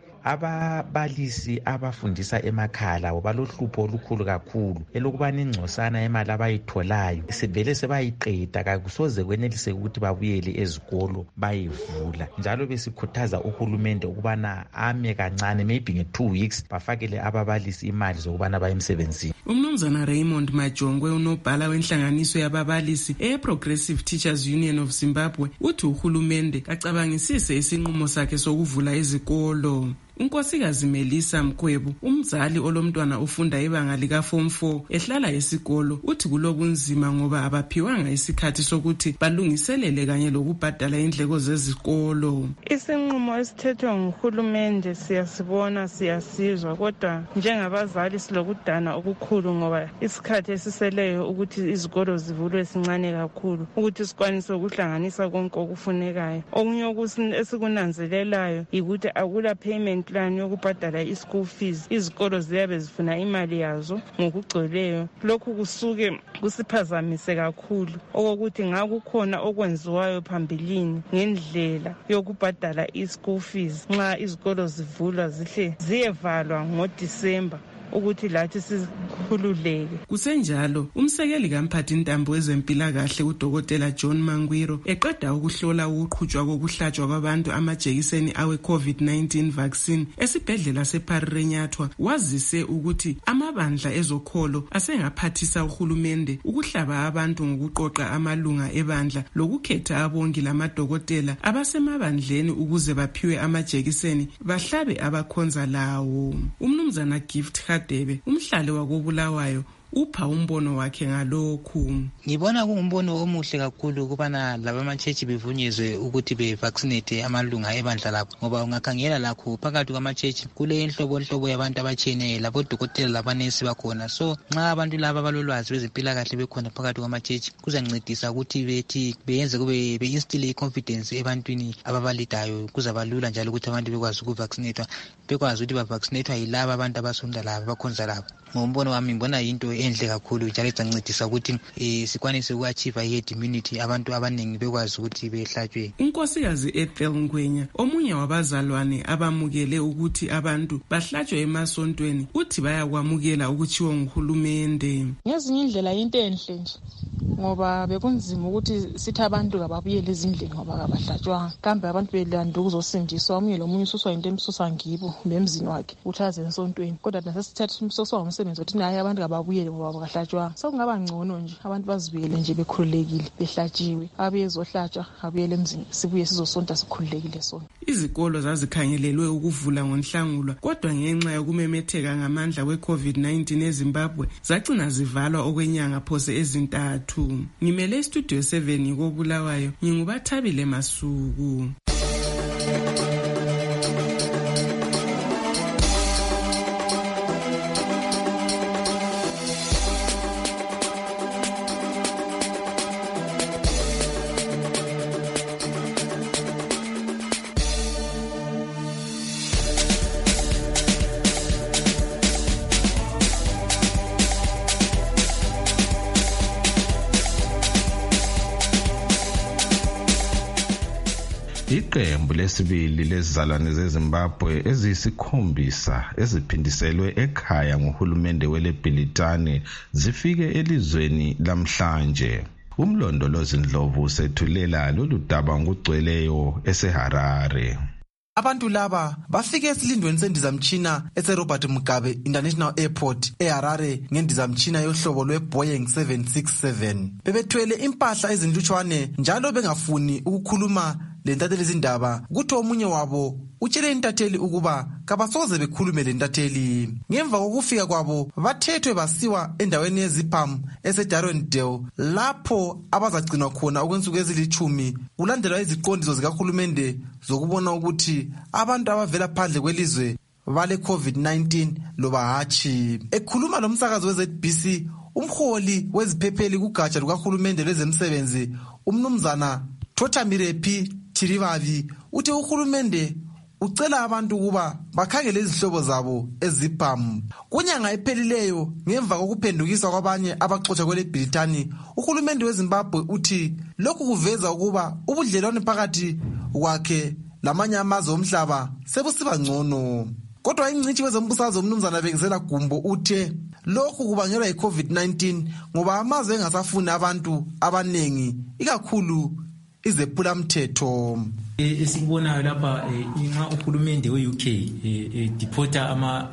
Ababalisi abafundisa emakhaya balohlupho olukhulu kakhulu elokubana ingcosana imali abayitholayo sebele sebayiqeda, kakusoze kwenelise ukuthi babuyele ezikolo bayivula. Njalo besikhuthaza uhulumende ukubana ame kancane, maybe nge2 weeks bafakele ababalisi imali zokubana baye emsebenzini. Umnumzana Raymond Majongwe, unobhala wenhlanganiso yababalisi e-Progressive Teachers Union of Zimbabwe, uthi uhulumende acabangisise isinqumo sakhe sokuvula izikolo. Unkosikazi Melisa Mkhwebu, umzali olomntwana ufunda ibanga lika Form 4 ehlala esikolo, uthi kulobunzima ngoba abaphiwanga isikhathi sokuthi balungiselele kanye lokubhadala indleko zezikolo. Isinqumo esithethwe nguhulumende siyasibona, siyasizwa, kodwa njengabazali silokudana okukhulu ngoba isikhathi esiseleyo ukuthi izikolo zivulwe sincane kakhulu ukuthi sikwanise ukuhlanganisa konke okufunekayo. Okunye esikunanzelelayo ukuthi akula payment plan yokubhadala i-school fees. Izikolo ziyabe zifuna imali yazo ngokugcweleyo. Lokhu kusuke kusiphazamise kakhulu okokuthi ngakukhona okwenziwayo phambilini ngendlela yokubhadala i-school fees nxa izikolo zivulwa zihle ziyevalwa ngoDisemba ukuthi lathi sikhululeke. Kusenjalo, umsekeli kamphathintambo wezempilakahle uDokotela John Mangwiro eqeda ukuhlola ukuqhutshwa kokuhlatshwa kwabantu amajekiseni awe-COVID-19 vaccine esibhedlela seParirenyatwa, wazise ukuthi amabandla ezokholo asengaphathisa uhulumende ukuhlaba abantu ngokuqoqa amalunga ebandla lokukhetha abongi lamadokotela abasemabandleni ukuze baphiwe amajekiseni bahlabe abakhonza lawo. Umnumzana Gift Debe, umhlali wakobulawayo, upha umbono wakhe ngalokhu. Ngibona kungumbono omuhle kakhulu ukubana laba ama-church bevunyezwe ukuthi be-vaccinate amalunga ebandla labo, ngoba ungakhangela lakho phakathi kwama-church kule inhlobo yabantu abatshiyeneyo, labodokotela labanesi bakhona. So nxa abantu laba balolwazi lwezempilakahle bekhona phakathi kwama-church kuzancedisa ukuthi bethi beyenze kube be-instille i-confidence ebantwini ababalidayo. Kuzabalula njalo ukuthi abantu bekwazi ukuvaccinatwa, bekwazi ukuthi bavaccinatwa yilaba abantu abasonda labo bakhonza labo. Ngombono wami ngibona yinto enhle kakhulu njalo izancedisa ukuthi sikwanise uku-achieve i-herd immunity, abantu abaningi bekwazi ukuthi behlatshwe. Unkosikazi Ethel Ngwenya, omunye wabazalwane abamukele ukuthi abantu bahlatshwe emasontweni, uthi bayakwamukela ukutshiwo nguhulumende. Ngezinye indlela into enhle nje, ngoba bekunzima ukuthi sithi abantu kababuyele ezindlini ngoba kabahlatshwanga. Kambe abantu belanda ukuzosindiswa, omunye lomunye ususwa into emsusa ngibo bemzini wakhe ukuthi aze esontweni. Kodwa nasesithatha umsoso womsebenzi ukuthi naye abantu kababuyele ngoba bakahlatshwanga. Sokungaba ngcono nje abantu bazibuyele nje bekhululekile behlatshiwe, abuye ezohlatshwa abuyele emzini, sibuye sizosonta sikhululekile sona. Izikolo zazikhangelelwe ukuvula ngoNhlangulwa, kodwa ngenxa yokumemetheka ngamandla kwe-COVID-19 eZimbabwe zagcina zivalwa okwenyanga phose ezintathu. Ngimele Studio 7 koBulawayo, ngingubathabile Masuku. Iqembu lesibili lezizalwane zeZimbabwe eziyisikhombisa eziphindiselwe ekhaya nguhulumende weleBhilitane zifike elizweni lamhlanje. Umlondolozi Ndlovu usethulela lolu daba ngugcweleyo eseHarare. Abantu laba bafike esilindweni sendizamtshina ese-Robert Mugabe International Airport eHarare ngendizamtshina yohlobo lwe-Boeing 767. Bebethwele impahla ezintutshwane njalo bengafuni ukukhuluma lentatheli zindaba. Kuthi omunye wabo utshele intatheli ukuba kabasoze bekhulume lentatheli. Ngemva kokufika kwabo bathethwe basiwa endaweni yeZipam eseDarrendale lapho abazagcinwa khona okwensuku ezilithumi kulandelwa iziqondiso zikahulumende zokubona ukuthi abantu abavela phandle kwelizwe bale COVID-19 loba hatshi. Ekhuluma lomsakazi we-ZBC, umholi weziphepheli kugatsha lukahulumende lwezemsebenzi umnumzana Thotamirepi Tirivavi uthi uhulumende ucela abantu ukuba bakhangele izihlobo zabo eZipam. Kunyanga ephelileyo ngemva kokuphendukiswa kwabanye abaxotsha kweleBhilitane, uhulumende weZimbabwe uthi lokhu kuveza ukuba ubudlelwano phakathi kwakhe lamanye amazwe omhlaba sebusiba ngcono. Kodwa ingcitshi wezombusazwe umnumzana Bekezela Gumbo uthe lokhu kubangelwa yi-COVID-19 ngoba amazwe engasafuni abantu abanengi ikakhulu izephula mthetho. Esikubonayo lapha inxa uhulumende we-UK deporta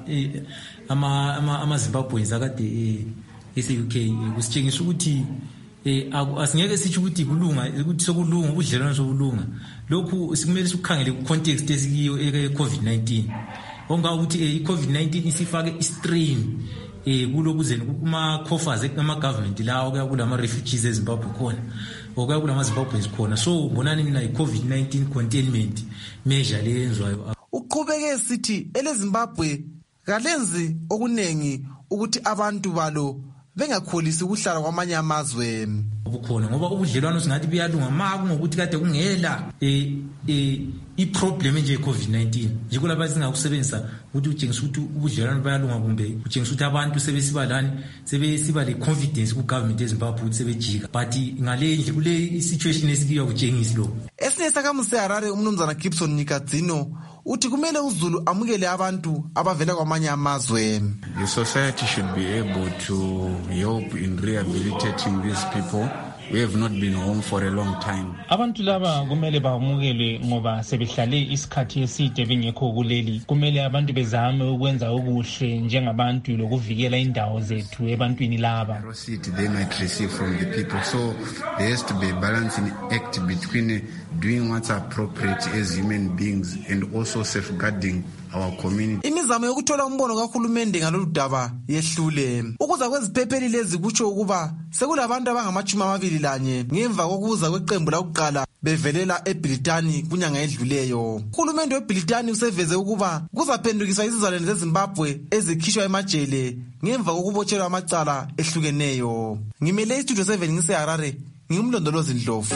ama-Zimbabweans akade ese-UK kusitshengisa ukuthi asingeke sitsho ukuthi kulunga ukuthi sokulunga ubudlelwano sokulunga. Lokhu sikumele sikukhangele ku-context esikiyo e-COVID-19 onga ukuthi i-COVID-19 isifake i-strain kulokuzeni kuma-coffers ama-government lawo kuya kulama-refugees eZimbabwe khona okuya kulama-Zimbabweans khona. So bonani mina i-COVID-19 containment measure leyenzwayo. Uqhubeke sithi eleZimbabwe kalenzi okunengi ukuthi abantu balo bengakholisi ukuhlala kwamanye amazwe obukhona ngoba ubudlelwano singathi buyalunga ma kungokuthi kade kungela i-problem nje i-COVID-19 njiko lapha singakusebenzisa ukuthi utshengisa ukuthi ubudlelwano bayalunga kumbe utshengisa ukuthi abantu sebesiba le-confidence ku-government eZimbabwe ukuthi sebejika but ngale ndle kule i-situation esikiyo kutshengisi lo. Esinye sakamusi seHarare umnumzana Gibson Nikadzino uthi kumele uZulu amukele abantu abavela kwamanye amazwe. The society should be able to help in rehabilitating these people who have not been home for a long time. Abantu laba kumele bamukele ngoba sebehlale isikhathi eside bengekho kuleli. Kumele abantu bezame ukwenza okuhle njengabantu lokuvikela indawo zethu ebantwini laba. They might receive from the people, so there has to be a balancing act between doing what's appropriate as human beings and also safeguarding our community. Imizamo yokuthola umbono kahulumende ngalolu daba yehlule. Ukuza kweziphepheli lezi kutsho ukuba sekulabantu abangama-21 ngemva kokuza kweqembu lakuqala bevelela eBritani kunyanga edluleyo. Uhulumende weBritani useveze ukuba kuzaphendukiswa izizalwane zeZimbabwe ezikhishwa emajele ngemva kokubotshelwa amacala ehlukeneyo. Ngimele iStudio 7 ngiseHarare, ngimlondolozi Ndlovu.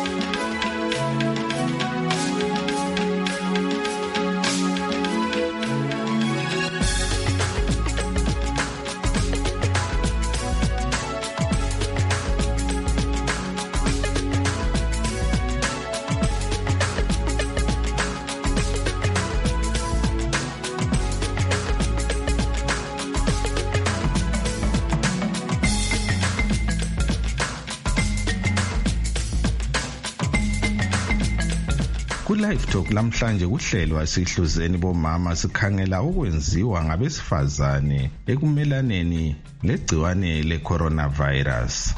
Live Talk lamhlanje kuhlelwa sihluzeni bomama sikhangela ukwenziwa ngabesifazane ekumelaneni legciwane le-coronavirus.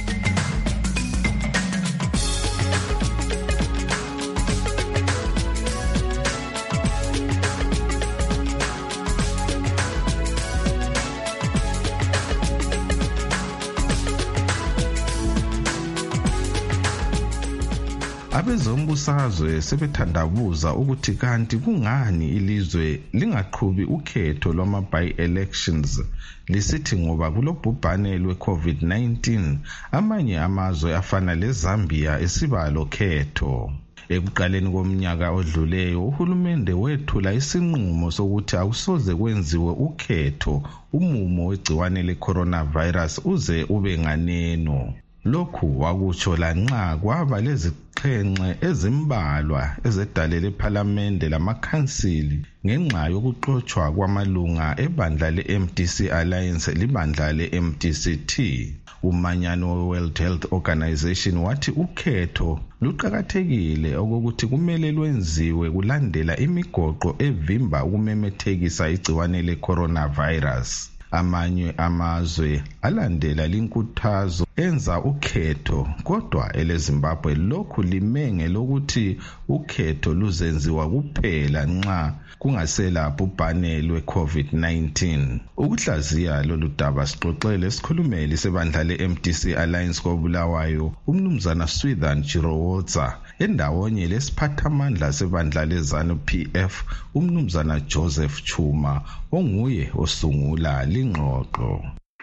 Abezombusazwe sebethandabuza ukuthi kanti kungani ilizwe lingaqhubi ukhetho lwama-by-elections lisithi ngoba kulobhubhane lwe-COVID-19 amanye amazwe afana leZambia esiba lokhetho. Ekuqaleni komnyaka odluleyo uhulumende wethula isinqumo sokuthi akusoze kwenziwe ukhetho umumo wegciwane le-coronavirus uze ube nganeno. Lokhu wakutsho lanxa kwaba lezixhenxe ezimbalwa ezedalela ePhalamende lamakhansili ngenxa yokuxotshwa kwamalunga ebandla le-MDC Alliance libandla le-MDCT. Umanyano we-World Health Organization wathi ukhetho luqakathekile okokuthi kumele lwenziwe kulandela imigoqo evimba ukumemethekisa igciwane le-coronavirus. Amanye amazwe alandela linkuthazo enza ukhetho kodwa eleZimbabwe lokhu limenge lokuthi ukhetho luzenziwa kuphela nxa kungasela bhubhane lwe-COVID-19. Ukuhlaziya lolu daba sixoxele isikhulumeli sebandla le-MDC Alliance koBulawayo umnumzana Swithan Chirowotsa endawonye lesiphathamandla sebandla leZANU-PF umnumzana Joseph Chuma onguye osungula lingxoxo.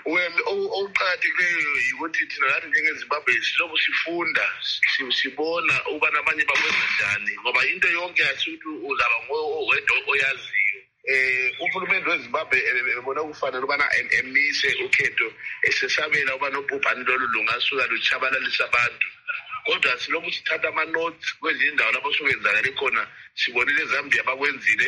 Okuqakathekileyo yikuthi thina lathi njengeZimbabwe siloku sifunda sibona ukuba nabanye bakwenza njani ngoba into yonke yasuthi uzaba ngowedwa oyaziyo. Uhulumende weZimbabwe ebona kufanele ubana emise ukhetho esesabela uba nobhubhane lolu lungasuka luchabalalisa abantu. Kodwa siloku sithatha ama-notes kwezinye indawo lapho sokwenzakale khona sibonile eZambia bakwenzile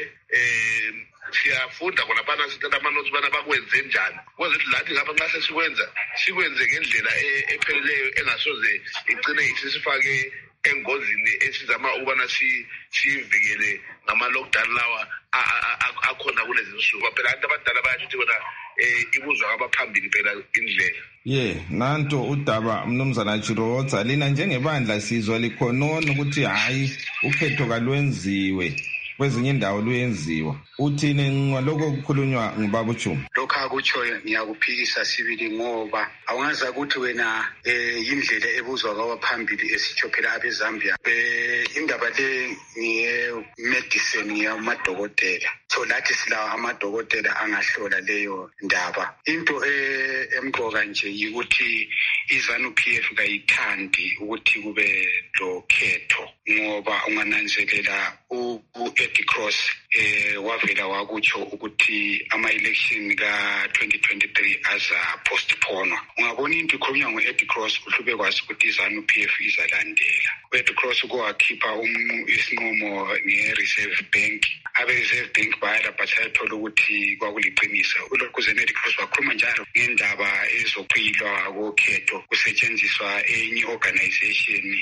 siyafunda khona phana sithatha ama-notes bana bakwenze njani kwenza ukuthi lathi ngapha nxa sikwenze ngendlela epheleleyo engasoze igcine isisifake engozini esizama ukubana siyivikele ngama-lockdown lawa akhona kulezi nsuku. Phela abantu abadala bayasho bona ibuzwa kwabaphambili phela indlela. Nanto udaba mnumzana Chirowotsa lina njengebandla sizwa likhonono ukuthi hayi ukhetho kalwenziwe kwezinye indawo luyenziwa. Uthini ngalokho kukhulunywa ngubaba uChuma? Lokho akutshoyo ngiyakuphikisa sibili ngoba awungaza ukuthi wena indlela ebuzwa kwabaphambili esitsho phela abeZambia indaba le ngiye-medicine ngiyamadokotela. So lathi silawa amadokotela angahlola leyo ndaba. Into emqoka nje yikuthi iZANU-PF kayithandi ukuthi kube lo khetho ngoba ungananzelela u-Eddie Cross wavela wakutsho ukuthi ama-election ka-2023 aza postponwa. Ungabona into ikhulunywa ngo-Eddie Cross uhlube kwazi ukuthi iZANU-PF izalandela. U-Eddie Cross ukwakhipa isinqumo nge-Reserve Bank. Abe-Reserve Bank bayala basayathola ukuthi kwakuliqiniso. Ulokhu Eddie Cross wakhuluma njalo ngendaba ezophilwa kokhetho kusetshenziswa enye organization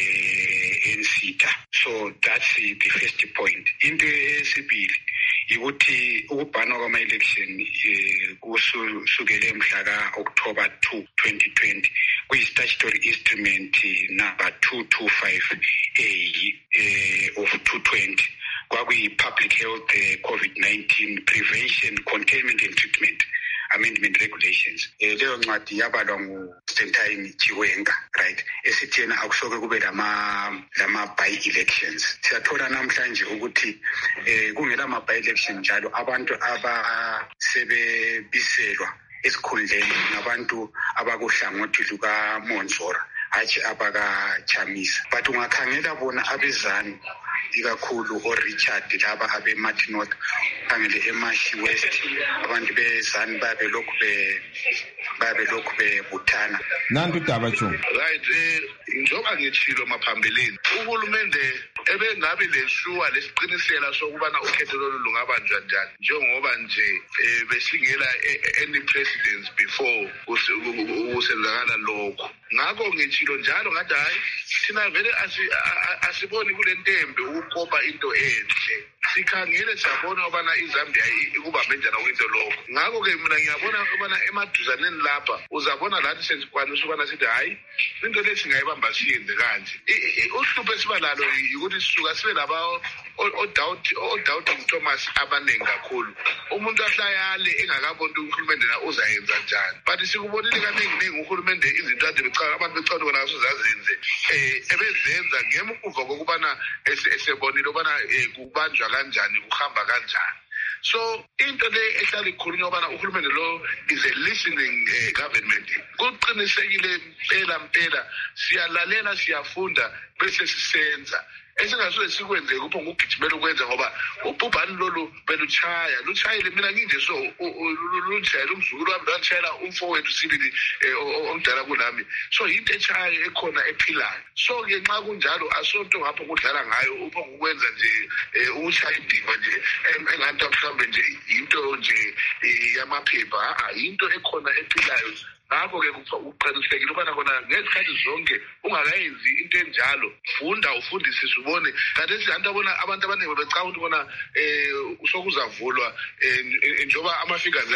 ensita. So that's the first point. Into esibili yikuthi ukubhanwa kwama-election kusukele mhla ka-October 2, 2020 kuyi-statutory instrument number 225A of 220. kwakuyi-Public Health COVID-19 Prevention, Containment and Treatment Amendment Regulations. Leyo ncwadi yabalwa nguStentine Chiwenga, right, esithi yena akusoke kube lama by-elections. Siyathola namhlanje ukuthi kungela ma-by-election njalo abantu abasebebiselwa esikhundleni ngabantu abakuhlangothi lukaMonzora hatshi abakachamisa. But ungakhangela bona abezanu ikakhulu oRichard laba abeMartin North khangele eMashi West, abantu bezanu babe lokhu bebuthana. Nantu Daba Chu. Right, njengoba ngitshilo maphambilini uhulumende ebengabe leshuwa lesiqinisela sokubana ukhetho lolu lungabanjwa njani njengoba nje besingela any presidents before usenzakala lokho. Ngakho ngitshilo njalo ngathi hayi thina vele asiboni kule ntembe ukukopa into enhle, sikhangele siyabona ubana iZambia ikubambe njani kwinto lokho. Ngakho ke mina ngiyabona ubana emaduzaneni lapha uzabona lathi sesikwanisa ubana sithi hayi into lesingayibamba siyenze kanje. Uhlupho esiba lalo ukuthi sisuka sibe laba o-doubting Thomas abaningi kakhulu, umuntu ahlayale engakaboni uhulumende na uzayenza njani. But sikubonile kaningi uhulumende izinto ade abantu becala bona uzazenze ebezenza ngemuva kokubana esebonile ubana kubanjwa kanjani kuhamba kanjani. So into le ehlala ikhulunywa ubana uhulumende lo is a listening government. Kuqinisekile mpela siyalalela siyafunda bese sisenza. Esingasoze sikwenze kupho ngugijimela ukwenza ngoba ubhubhani lolu luchayile mina nginje so luchayile umzukulu wami lwatshayela umfowethu sibili omdala kunami. So into echaye ekhona ephilayo. So ke nxa kunjalo asonto ngapho kudlala ngayo upho ngukwenza nje ukushaya indiva nje enganto mhlambe nje into nje yamaphepha, into ekhona ephilayo. Ngakho ke uqinisekile ubana kona ngezikhathi zonke ungakayenzi into enjalo ufundisise ubone kanti sihantu abona abantu abaningi becabanga ukuthi bona usokuzavulwa njoba ama-figures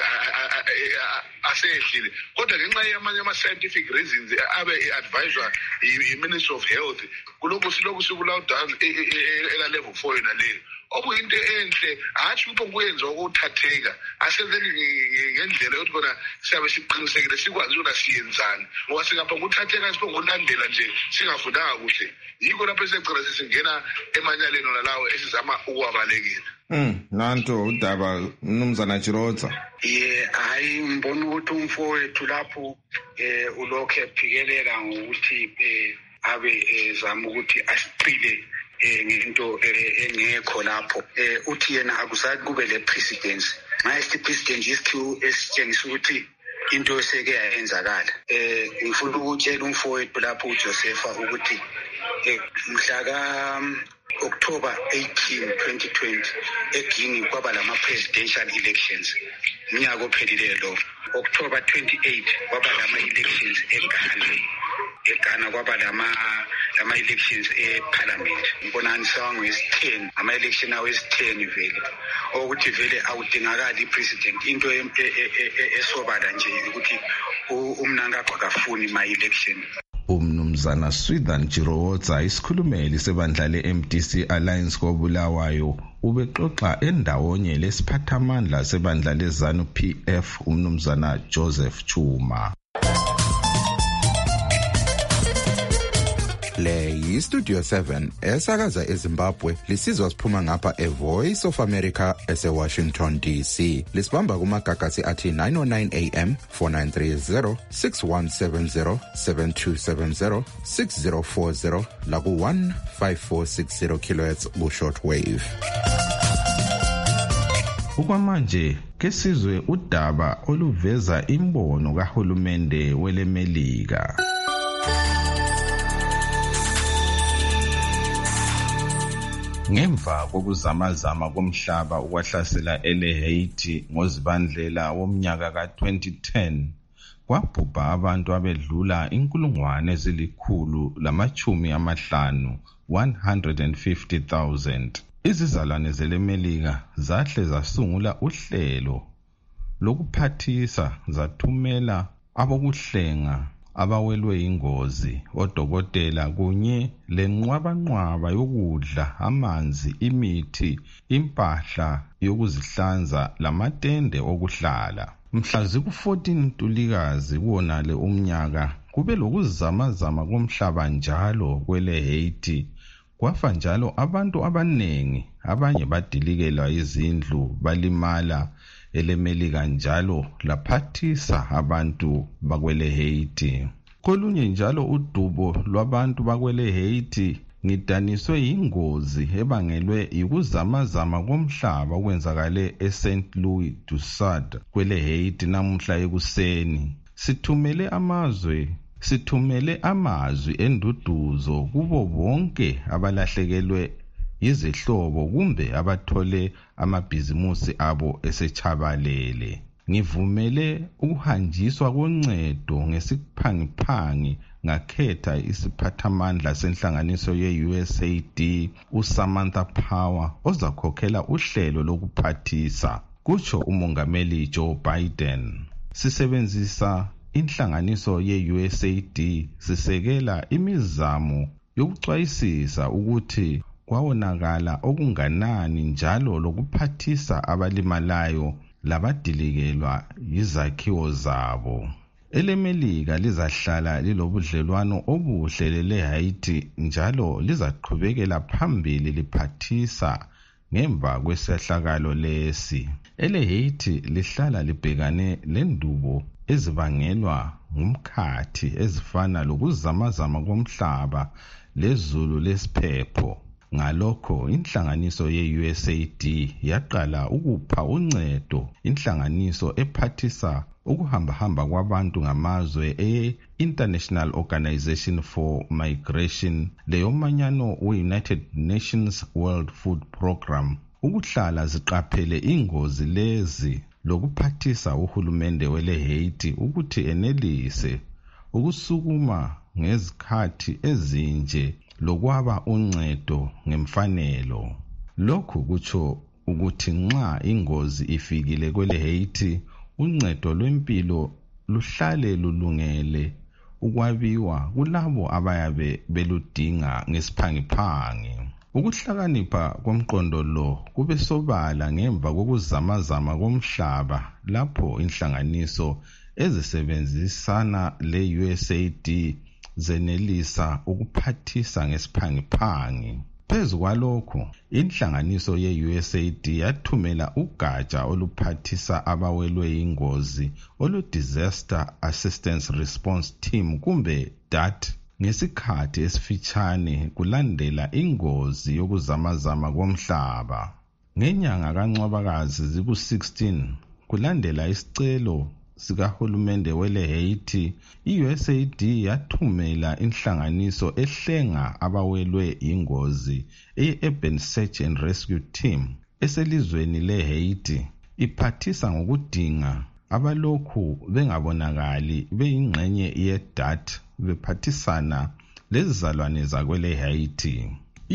asehlile, kodwa ngenxa yamanye ama-scientific reasons abe advisor i-Ministry of Health kulokhu silokhu siku-lockdown eka-level 4 yona leyo. Okuyinto enhle hatshi kupho kuyenza ukuthatheka asenzeni ngendlela yokuthi bona siyabe siqinisekile sikwazi ukuthi siyenzani ngoba singapha ukuthatheka siphongolandela nje singafundanga kuhle. Yikho lapho esegcina sesingena emanyaleni nalawo esizama ukuwabalekela. Nanto uDaba Mnumzana Chirotsa. Hayi ngibona ukuthi umfowethu lapho ulokho ephikelela ngokuthi abe zama ukuthi asicile ngento engekho lapho. Uthi yena akusathi kube le precedence. Manje president isikhu esitshengisa ukuthi into eseke yayenzakala. Ngifuna ukutshela umfowethu lapho uJosepha ukuthi mhla ka October 18, 2020 eGuinea kwaba lama presidential elections. Unyaka ophelile lo. October 28 kwaba lama elections eGhana kwaba lama elections eParliament. Ngibona ngisawangu esi-10 ama-election awesi-10 vele. Ukuthi vele awudingakali ipresident into esobala nje ukuthi umnankagwa akafuni ma-election. Umnumzana Swithan Chirotsa isikhulumeli sebandla le-MDC Alliance koBulawayo ubexoxa endawonye lesiphathamandla sebandla leZANU PF umnumzana Joseph Chuma. Le yiStudio 7 esakaza eZimbabwe lisizwa siphuma ngapha eVoice of America eseWashington DC. Lisibamba kumagagasi athi 909 AM 4930 6170 7270 6040 laku 15460 kHz ku shortwave. Okwamanje kesizwe udaba oluveza imbono kahulumende weleMelika. Ngemva kokuzamazama komhlaba ukwahlasela eLehaiti ngozibandlela womnyaka ka-2010 kwabhubha abantu abedlula 150,000 izizalwane zeleMelika zahle zasungula uhlelo lokuphathisa zathumela abokuhlenga abawelwe ingozi, odokotela kunye lenqwabanqwaba yokudla, amanzi, imithi, impahla yokuzihlanza lamatende okuhlala. Mhla ziku-14 Ntulikazi kuwonale umnyaka kube lokuzamazama komhlaba njalo kwele Haiti. Kwafa njalo abantu abanengi, abanye badilikelwa izindlu, balimala. EleMelika njalo laphathisa abantu bakwele Haiti. Kolunye njalo udubo lwabantu bakwele Haiti ngidaniswe ingozi ebangelwe yikuzamazama komhlaba okwenzakale eSt Louis du Sud kwele Haiti namuhla ekuseni. Sithumele amazwi enduduzo kubo bonke abalahlekelwe izihlobo kumbe abathole amabhizimusi abo esechabalele. Ngivumele ukuhanjiswa koncedo ngesiphangiphangi ngakhetha isiphathamandla senhlanganiso ye-USAID uSamantha Power ozakhokhela uhlelo lokuphathisa, kutsho uMongameli Joe Biden. Sisebenzisa inhlanganiso ye-USAID sisekela imizamo yokucwayisisa ukuthi kwawonakala okunganani njalo lokuphathisa abalimalayo labadilikelwa yizakhiwo zabo. EleMelika lizahlala lilobudlelwano obuhle leHaiti njalo lizaqhubekela phambili liphathisa ngemva kwesehlakalo lesi. EleHaiti lihlala libhekane lendubo ezibangelwa ngumkhathi ezifana lokuzamazama komhlaba lezulu lesiphepho. Ngalokho inhlanganiso ye-USAID yaqala ukupha uncedo inhlanganiso ephathisa ukuhambahamba kwabantu ngamazwe e-International Organization for Migration leyomanyano we-United Nations World Food Program ukuhlala ziqaphele ingozi lezi lokuphathisa uhulumende wele Haiti ukuthi enelise ukusukuma ngezikhathi ezinje lokwaba uncedo ngemfanelo. Lokhu kutsho ukuthi nxa ingozi ifikile kwele Haiti, uncedo lwempilo luhlale lulungele ukwabiwa kulabo abayabe beludinga ngesiphangiphangi. Ukuhlakanipha komqondo lo kube sobala ngemva kokuzamazama komhlaba lapho inhlanganiso ezisebenzisana le-USAID zenelisa ukuphathisa ngesiphangiphangi. Phezu kwalokho, inhlanganiso ye-USAID yathumela ugatsha oluphathisa abawelwe ingozi olu-Disaster Assistance Response Team kumbe DAT ngesikhathi esifitshane kulandela ingozi yokuzamazama komhlaba. Ngenyanga kaNcwabakazi ziku-16 kulandela isicelo sikahulumende wele Haiti, i-USAID yathumela inhlanganiso ehlenga abawelwe ingozi e-Urban Search and Rescue Team eselizweni le-Haiti iphathisa ngokudinga abalokhu bengabonakali beyingxenye ye-DAT bephathisana lezizalwane zakwele Haiti.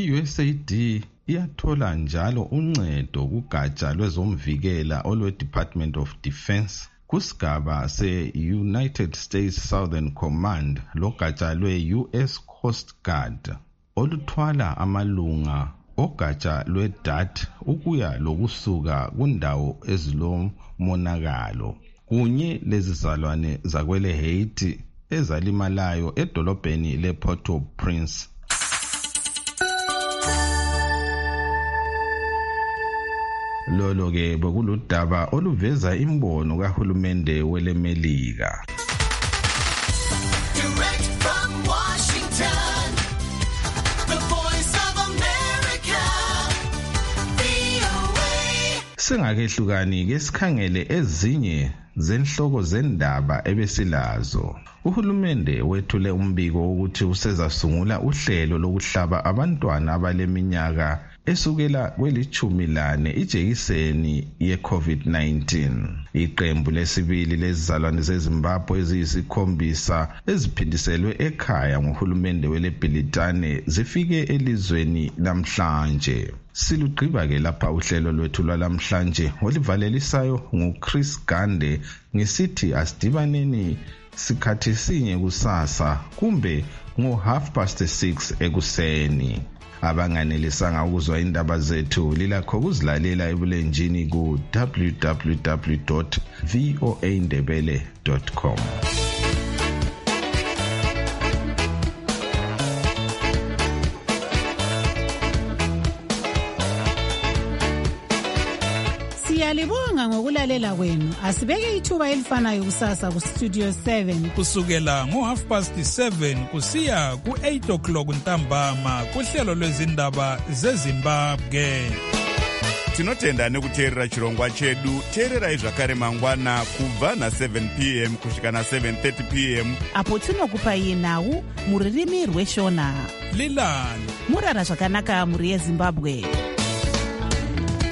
I-USAID iyathola njalo uncedo kugatsha lwezomvikela olwe-Department of Defense kusigaba se-United States Southern Command logatsha lwe-US Coast Guard oluthwala amalunga ogatsha lwe-DAT ukuya lokusuka kundawo ezilomonakalo kunye lezizalwane zakwele Haiti ezalimalayo edolobheni le-Port-au-Prince. Lolo ke bekuludaba oluveza imbono kahulumende weleMelika. Direct from Washington, the voice of America, VOA. Singakehlukani ke sikhangele ezinye zenhloko zendaba ebesilazo. Uhulumende wethule umbiko ukuthi usezasungula uhlelo lokuhlaba abantwana abaleminyaka esukela kweli-14 ijekiseni ye-COVID-19. Iqembu lesibili lezizalwane zeZimbabwe eziyisikhombisa eziphindiselwe ekhaya nguhulumende weleBhilitane zifike elizweni namhlanje. Silugqiba-ke lapha uhlelo lwethu lwalamhlanje olivalelisayo nguChris Gande ngesithi asidibaneni sikhathi sinye kusasa kumbe ngo6:30 ekuseni. Abanganelisanga ukuzwa indaba zethu lilakho kuzilalela ebulenjini ku www.voaindebele.com. Siyalibonga ngokulalela kwenu. Asibeke ithuba elifanayo kusasa ku Studio 7 kusukela ngo7:30 kusiya ku8:00 ntambama kuhlelo lwezindaba zeZimbabwe. Tinotenda nekuteerera chirongwa chedu. Teererai zvakare mangwana kubva na7 p.m. kusvika na7:30 p.m. apo tinokupai nhau muririmi rweshona. Lilani murara zvakanaka muri yeZimbabwe.